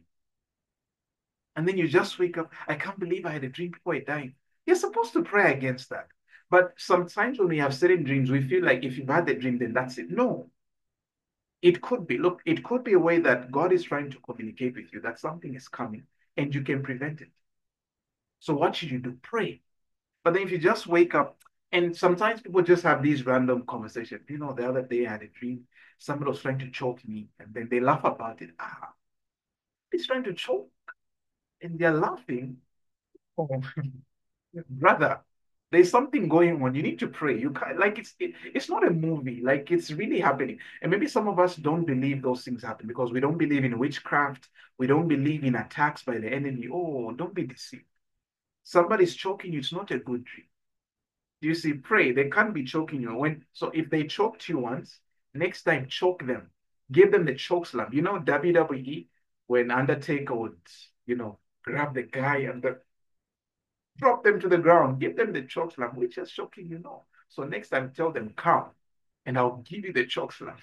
And then you just wake up, I can't believe I had a dream people are dying. You're supposed to pray against that. But sometimes when we have certain dreams, we feel like if you've had the dream, then that's it. No. It could be, look, it could be a way that God is trying to communicate with you that something is coming and you can prevent it. So what should you do? Pray. But then if you just wake up, and sometimes people just have these random conversations. You know, the other day I had a dream, somebody was trying to choke me, and then they laugh about it. Ah, he's trying to choke, and they're laughing. Oh, brother, there's something going on. You need to pray. You can't like it's it, it's not a movie. Like it's really happening. And maybe some of us don't believe those things happen because we don't believe in witchcraft. We don't believe in attacks by the enemy. Oh, don't be deceived. Somebody's choking you. It's not a good dream. You see, pray. They can't be choking you. When so if they choked you once, next time choke them. Give them the choke slam. You know W W E when Undertaker would, you know, grab the guy and the drop them to the ground, give them the choke slam, which is shocking, you know. So next time, tell them, come, and I'll give you the choke slam.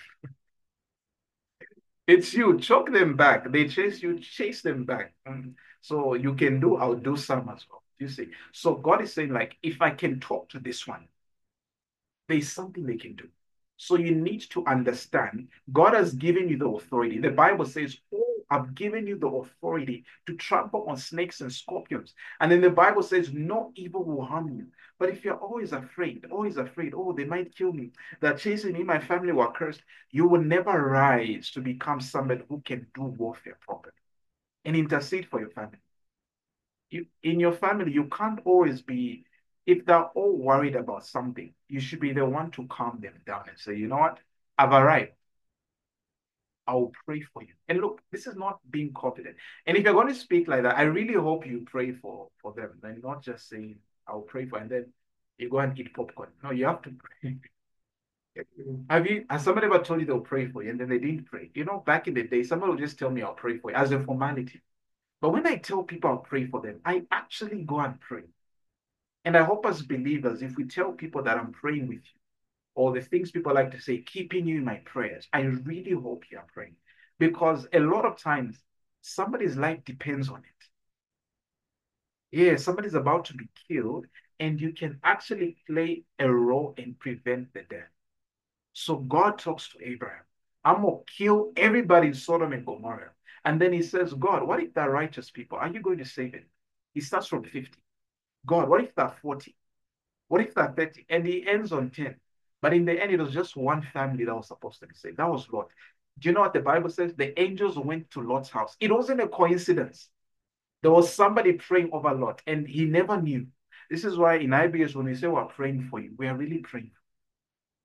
It's you, choke them back. They chase you, chase them back. Mm. So you can do, I'll do some as well. You see. So God is saying, like, if I can talk to this one, there's something they can do. So you need to understand God has given you the authority. The Bible says, oh, I've given you the authority to trample on snakes and scorpions. And then the Bible says, no evil will harm you. But if you're always afraid, always afraid, oh, they might kill me, they're chasing me, my family were cursed, you will never rise to become somebody who can do warfare properly and intercede for your family. You, in your family, you can't always be, if they're all worried about something, you should be the one to calm them down and say, you know what, I've arrived. I will pray for you. And look, this is not being confident. And if you're going to speak like that, I really hope you pray for, for them and not just saying, I'll pray for, and then you go and eat popcorn. No, you have to pray. Have you, has somebody ever told you they'll pray for you and then they didn't pray? You know, back in the day, somebody would just tell me I'll pray for you as a formality. But when I tell people I'll pray for them, I actually go and pray. And I hope as believers, if we tell people that I'm praying with you, or the things people like to say, keeping you in my prayers, I really hope you are praying. Because a lot of times, somebody's life depends on it. Yeah, somebody's about to be killed, and you can actually play a role in prevent the death. So God talks to Abraham. I'm going to kill everybody in Sodom and Gomorrah. And then he says, God, what if they're righteous people? Are you going to save it? He starts from fifty. God, what if they're forty? What if they're thirty? And he ends on ten. But in the end, it was just one family that was supposed to be saved. That was Lot. Do you know what the Bible says? The angels went to Lot's house. It wasn't a coincidence. There was somebody praying over Lot, and he never knew. This is why in I B S, when we say we're praying for you, we are really praying.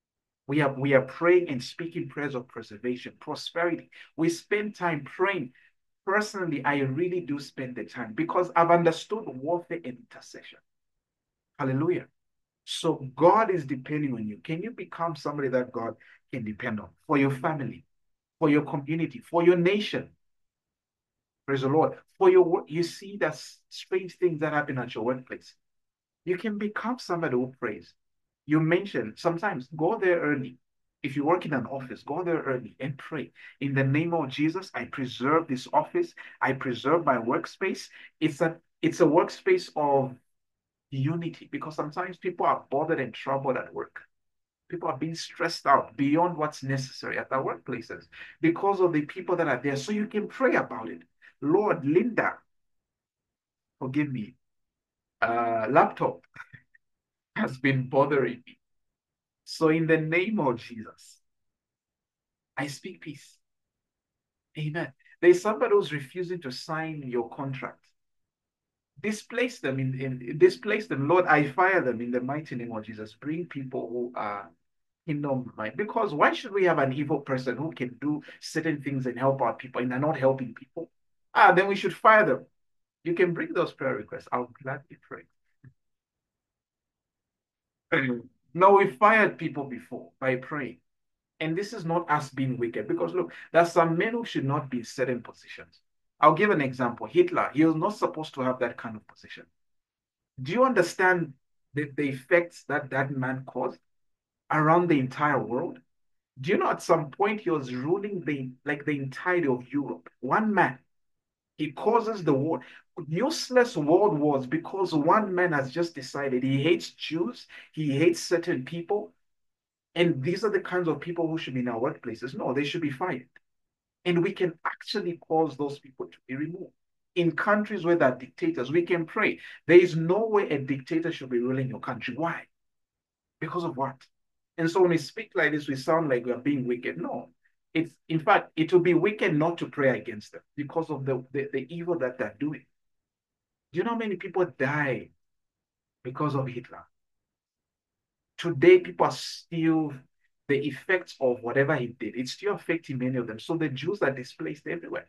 We are, we are praying and speaking prayers of preservation, prosperity. We spend time praying. Personally, I really do spend the time because I've understood warfare and intercession. Hallelujah. So God is depending on you. Can you become somebody that God can depend on for your family, for your community, for your nation? Praise the Lord. For your work, you see that strange things that happen at your workplace. You can become somebody who prays. You mentioned sometimes go there early. If you work in an office, go there early and pray. In the name of Jesus, I preserve this office. I preserve my workspace. It's a it's a workspace of unity because sometimes people are bothered and troubled at work. People are being stressed out beyond what's necessary at their workplaces because of the people that are there. So you can pray about it. Lord, Linda, forgive me, uh, laptop has been bothering me. So in the name of Jesus, I speak peace. Amen. There's somebody who's refusing to sign your contract. Displace them in, in displace them. Lord, I fire them in the mighty name of Jesus. Bring people who are kingdom mind. Because why should we have an evil person who can do certain things and help our people and they're not helping people? Ah, then we should fire them. You can bring those prayer requests. I'll gladly pray. No, we fired people before by praying. And this is not us being wicked because look, there's some men who should not be in certain positions. I'll give an example. Hitler, he was not supposed to have that kind of position. Do you understand the, the effects that that man caused around the entire world? Do you know at some point he was ruling the like the entirety of Europe? One man. He causes the war, useless world wars because one man has just decided he hates Jews, he hates certain people, and these are the kinds of people who should be in our workplaces. No, they should be fired. And we can actually cause those people to be removed. In countries where there are dictators, we can pray. There is no way a dictator should be ruling your country. Why? Because of what? And so when we speak like this, we sound like we are being wicked. No. It's in fact, it will be wicked not to pray against them because of the, the, the evil that they're doing. Do you know how many people die because of Hitler? Today, people are still the effects of whatever he did. It's still affecting many of them. So the Jews are displaced everywhere.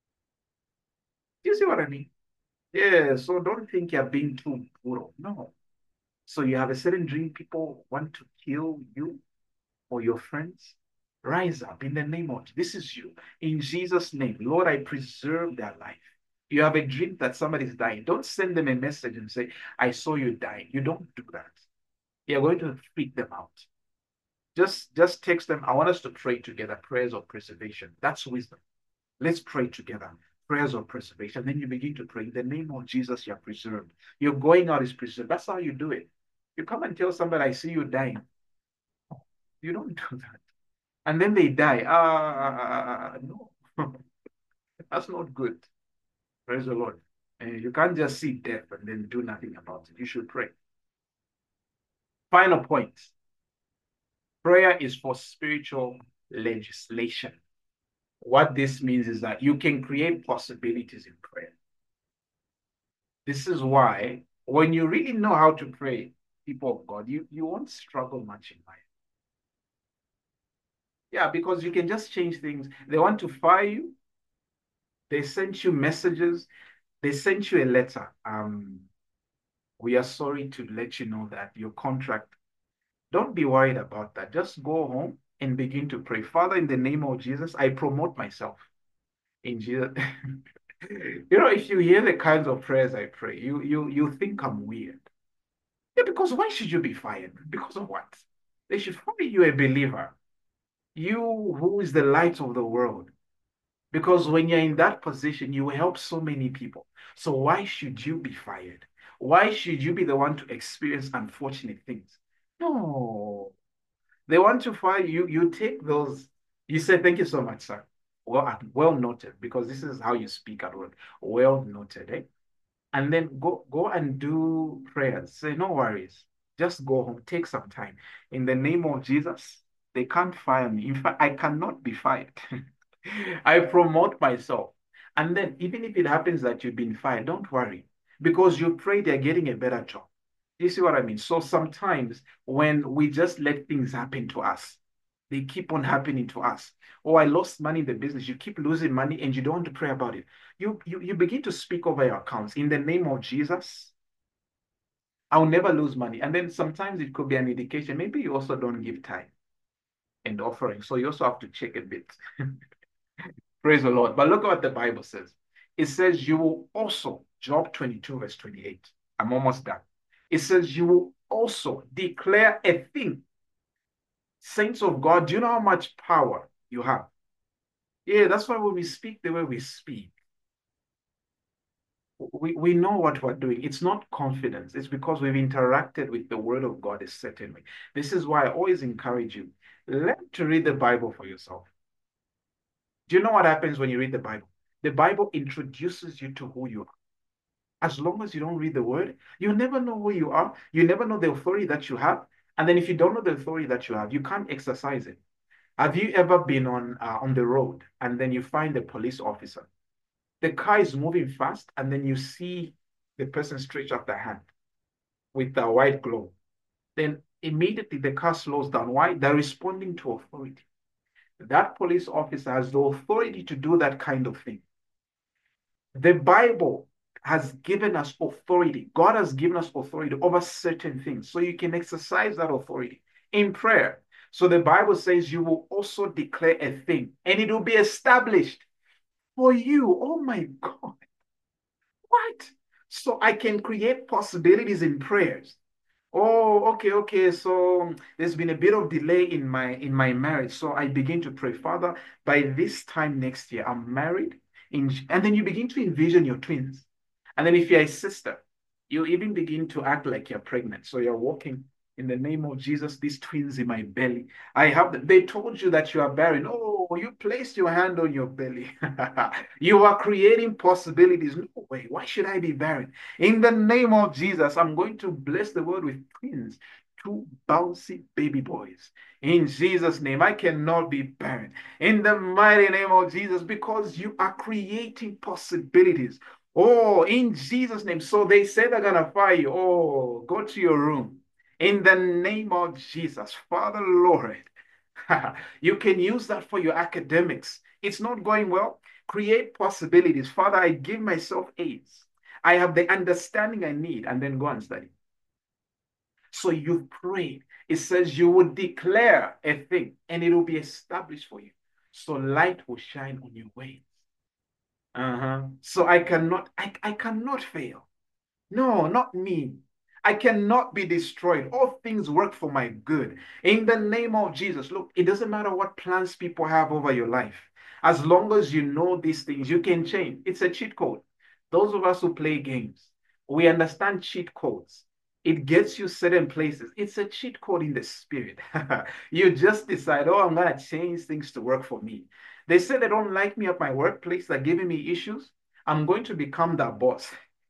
Do you see what I mean? Yeah, so don't think you're being too brutal. No. So you have a certain dream, people want to kill you or your friends. Rise up in the name of this is you. In Jesus' name, Lord, I preserve their life. You have a dream that somebody's dying. Don't send them a message and say, I saw you dying. You don't do that. You're going to freak them out. Just, just text them. I want us to pray together, prayers of preservation. That's wisdom. Let's pray together. Prayers of preservation. Then you begin to pray. In the name of Jesus, you're preserved. You're going out is preserved. That's how you do it. You come and tell somebody, I see you dying. You don't do that. And then they die. Ah, uh, no. That's not good. Praise the Lord. And you can't just see death and then do nothing about it. You should pray. Final point. Prayer is for spiritual legislation. What this means is that you can create possibilities in prayer. This is why when you really know how to pray, people of God, you, you won't struggle much in life. Yeah, because you can just change things. They want to fire you. They sent you messages. They sent you a letter. Um, we are sorry to let you know that your contract, don't be worried about that. Just go home and begin to pray. Father, in the name of Jesus, I promote myself. In Jesus. You know, if you hear the kinds of prayers I pray, you you you think I'm weird. Yeah, because why should you be fired? Because of what? They should fire you a believer. You who is the light of the world. Because when you're in that position, you help so many people. So why should you be fired? Why should you be the one to experience unfortunate things? No. They want to fire you. You take those. You say, thank you so much, sir. Well, well noted, because this is how you speak at work. Well noted, eh? And then go go and do prayers. Say, no worries. Just go home. Take some time. In the name of Jesus, they can't fire me. In fact, I cannot be fired. I promote myself. And then even if it happens that you've been fired, don't worry. Because you pray they're getting a better job. You see what I mean? So sometimes when we just let things happen to us, They keep on happening to us. Oh, I lost money in the business. You keep losing money and you don't want to pray about it. You, you, you begin to speak over your accounts in the name of Jesus. I'll never lose money. And then sometimes it could be an indication. Maybe you also don't give time and offering. So you also have to check a bit. Praise the Lord. But look at what the Bible says. It says, you will also, Job twenty-two, verse twenty-eight. I'm almost done. It says, you will also declare a thing. Saints of God, do you know how much power you have? Yeah, that's why when we speak the way we speak, we, we know what we're doing. It's not confidence. It's because we've interacted with the word of God a certain way. This is why I always encourage you, learn to read the Bible for yourself. Do you know what happens when you read the Bible? The Bible introduces you to who you are. As long as you don't read the word, you never know who you are. You never know the authority that you have. And then if you don't know the authority that you have, you can't exercise it. Have you ever been on uh, on the road and then you find a police officer? The car is moving fast, and then you see the person stretch out their hand with a white glove. Then immediately the car slows down. Why? They're responding to authority. That police officer has the authority to do that kind of thing. The Bible has given us authority. God has given us authority over certain things. So you can exercise that authority in prayer. So the Bible says you will also declare a thing and it will be established for you. Oh my God. What? So I can create possibilities in prayers. Oh, okay, okay. So there's been a bit of delay in my in my marriage. So I begin to pray, Father, by this time next year, I'm married. In, and then you begin to envision your twins. And then if you're a sister, you even begin to act like you're pregnant. So you're walking in the name of Jesus, these twins in my belly. I have the, they told you that you are barren. Oh, you placed your hand on your belly. You are creating possibilities. No way. Why should I be barren? In the name of Jesus, I'm going to bless the world with twins, two bouncy baby boys. In Jesus' name, I cannot be barren. In the mighty name of Jesus, because you are creating possibilities. Oh, in Jesus' name. So they say they're going to fire you. Oh, go to your room. In the name of Jesus, Father, Lord, you can use that for your academics. It's not going well. Create possibilities. Father, I give myself aids. I have the understanding I need, and then go and study. So you've prayed. It says you will declare a thing and it will be established for you. So light will shine on your ways. Uh-huh. So I cannot, I, I cannot fail. No, not me. I cannot be destroyed. All things work for my good. In the name of Jesus, look, it doesn't matter what plans people have over your life. As long as you know these things, you can change. It's a cheat code. Those of us who play games, we understand cheat codes. It gets you certain places. It's a cheat code in the spirit. You just decide, oh, I'm going to change things to work for me. They say they don't like me at my workplace. They're giving me issues. I'm going to become that boss.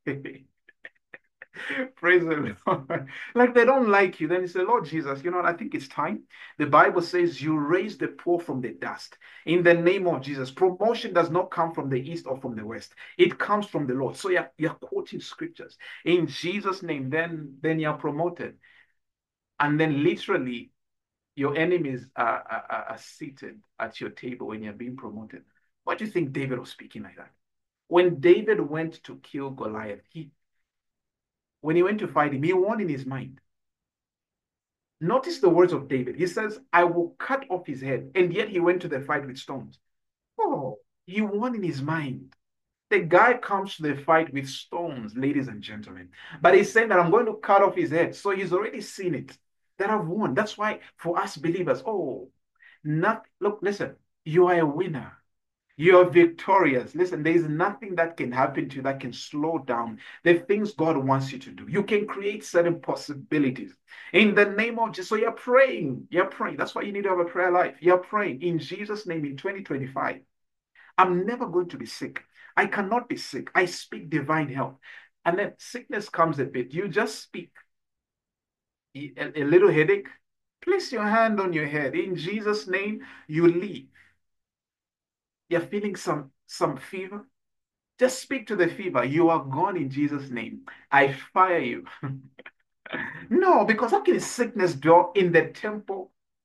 Praise the Lord. Like they don't like you. Then you say, Lord Jesus, you know what? I think it's time. The Bible says you raise the poor from the dust. In the name of Jesus, promotion does not come from the east or from the west. It comes from the Lord. So you're, you're quoting scriptures. In Jesus' name, then, then you're promoted. And then literally, your enemies are, are, are seated at your table when you're being promoted. Why do you think David was speaking like that? When David went to kill Goliath, he when he went to fight him, he won in his mind. Notice the words of David. He says, I will cut off his head. And yet he went to the fight with stones. Oh, he won in his mind. The guy comes to the fight with stones, ladies and gentlemen. But he's saying that I'm going to cut off his head. So he's already seen it, that I've won. That's why for us believers, oh, not, look, listen, you are a winner. You're victorious. Listen, there is nothing that can happen to you that can slow down the things God wants you to do. You can create certain possibilities in the name of Jesus. So you're praying. You're praying. That's why you need to have a prayer life. You're praying in Jesus' name in twenty twenty-five. I'm never going to be sick. I cannot be sick. I speak divine health. And then sickness comes a bit. You just speak. A, a little headache. Place your hand on your head. In Jesus' name, you leave. You're feeling some some fever, just speak to the fever. You are gone in Jesus' name. I fire you. No, because how can sickness dwell in the temple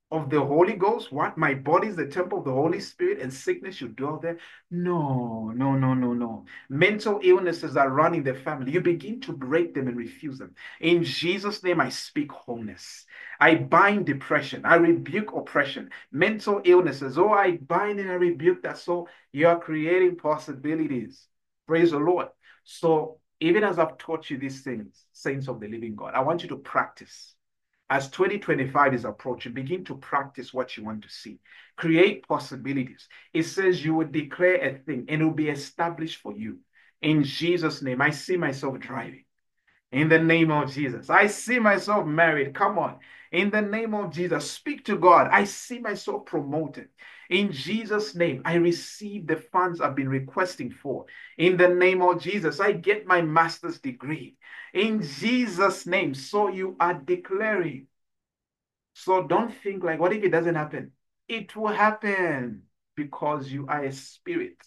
of the Holy Ghost? What? My body is the temple of the Holy Spirit and sickness should dwell there? No, no, no, no, no. Mental illnesses that run in the family, you begin to break them and refuse them. In Jesus' name, I speak wholeness. I bind depression. I rebuke oppression. Mental illnesses, oh, I bind and I rebuke that. So you are creating possibilities. Praise the Lord. So even as I've taught you these things, saints of the living God, I want you to practice. As twenty twenty-five is approaching, begin to practice what you want to see. Create possibilities. It says you will declare a thing and it will be established for you. In Jesus' name, I see myself driving. In the name of Jesus, I see myself married. Come on. In the name of Jesus, speak to God. I see myself promoted. In Jesus' name, I receive the funds I've been requesting for. In the name of Jesus, I get my master's degree. In Jesus' name, so you are declaring. So don't think like, what if it doesn't happen? It will happen because you are a spirit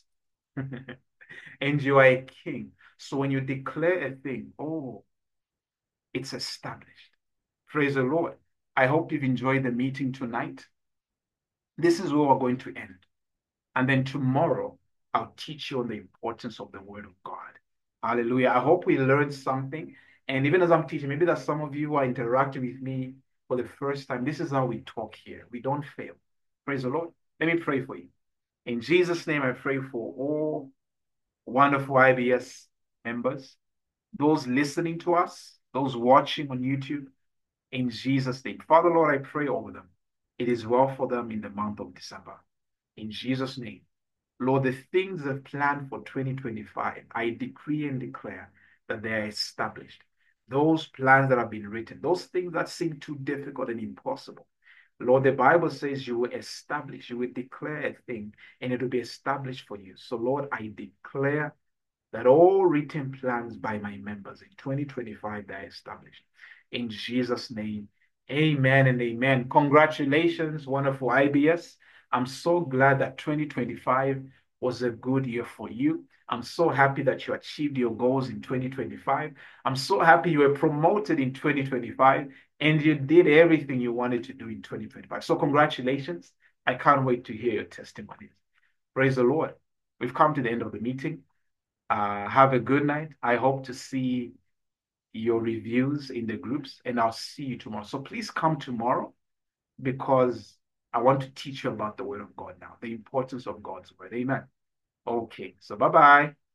and you are a king. So when you declare a thing, oh, it's established. Praise the Lord. I hope you've enjoyed the meeting tonight. This is where we're going to end. And then tomorrow, I'll teach you on the importance of the Word of God. Hallelujah. I hope we learned something. And even as I'm teaching, maybe that some of you are interacting with me for the first time. This is how we talk here. We don't fail. Praise the Lord. Let me pray for you. In Jesus' name, I pray for all wonderful I B S members, those listening to us, those watching on YouTube. In Jesus' name. Father, Lord, I pray over them. It is well for them in the month of December. In Jesus' name. Lord, the things they've planned for twenty twenty-five, I decree and declare that they are established. Those plans that have been written, those things that seem too difficult and impossible. Lord, the Bible says you will establish, you will declare a thing, and it will be established for you. So, Lord, I declare that all written plans by my members in twenty twenty-five, they are established. In Jesus' name, amen and amen. Congratulations, wonderful I B S. I'm so glad that twenty twenty-five was a good year for you. I'm so happy that you achieved your goals in twenty twenty-five. I'm so happy you were promoted in twenty twenty-five and you did everything you wanted to do in twenty twenty-five. So congratulations. I can't wait to hear your testimonies. Praise the Lord. We've come to the end of the meeting. Uh, have a good night. I hope to see your reviews in the groups, and I'll see you tomorrow. So please come tomorrow because I want to teach you about the Word of God now, the importance of God's Word. Amen. Okay, so bye-bye.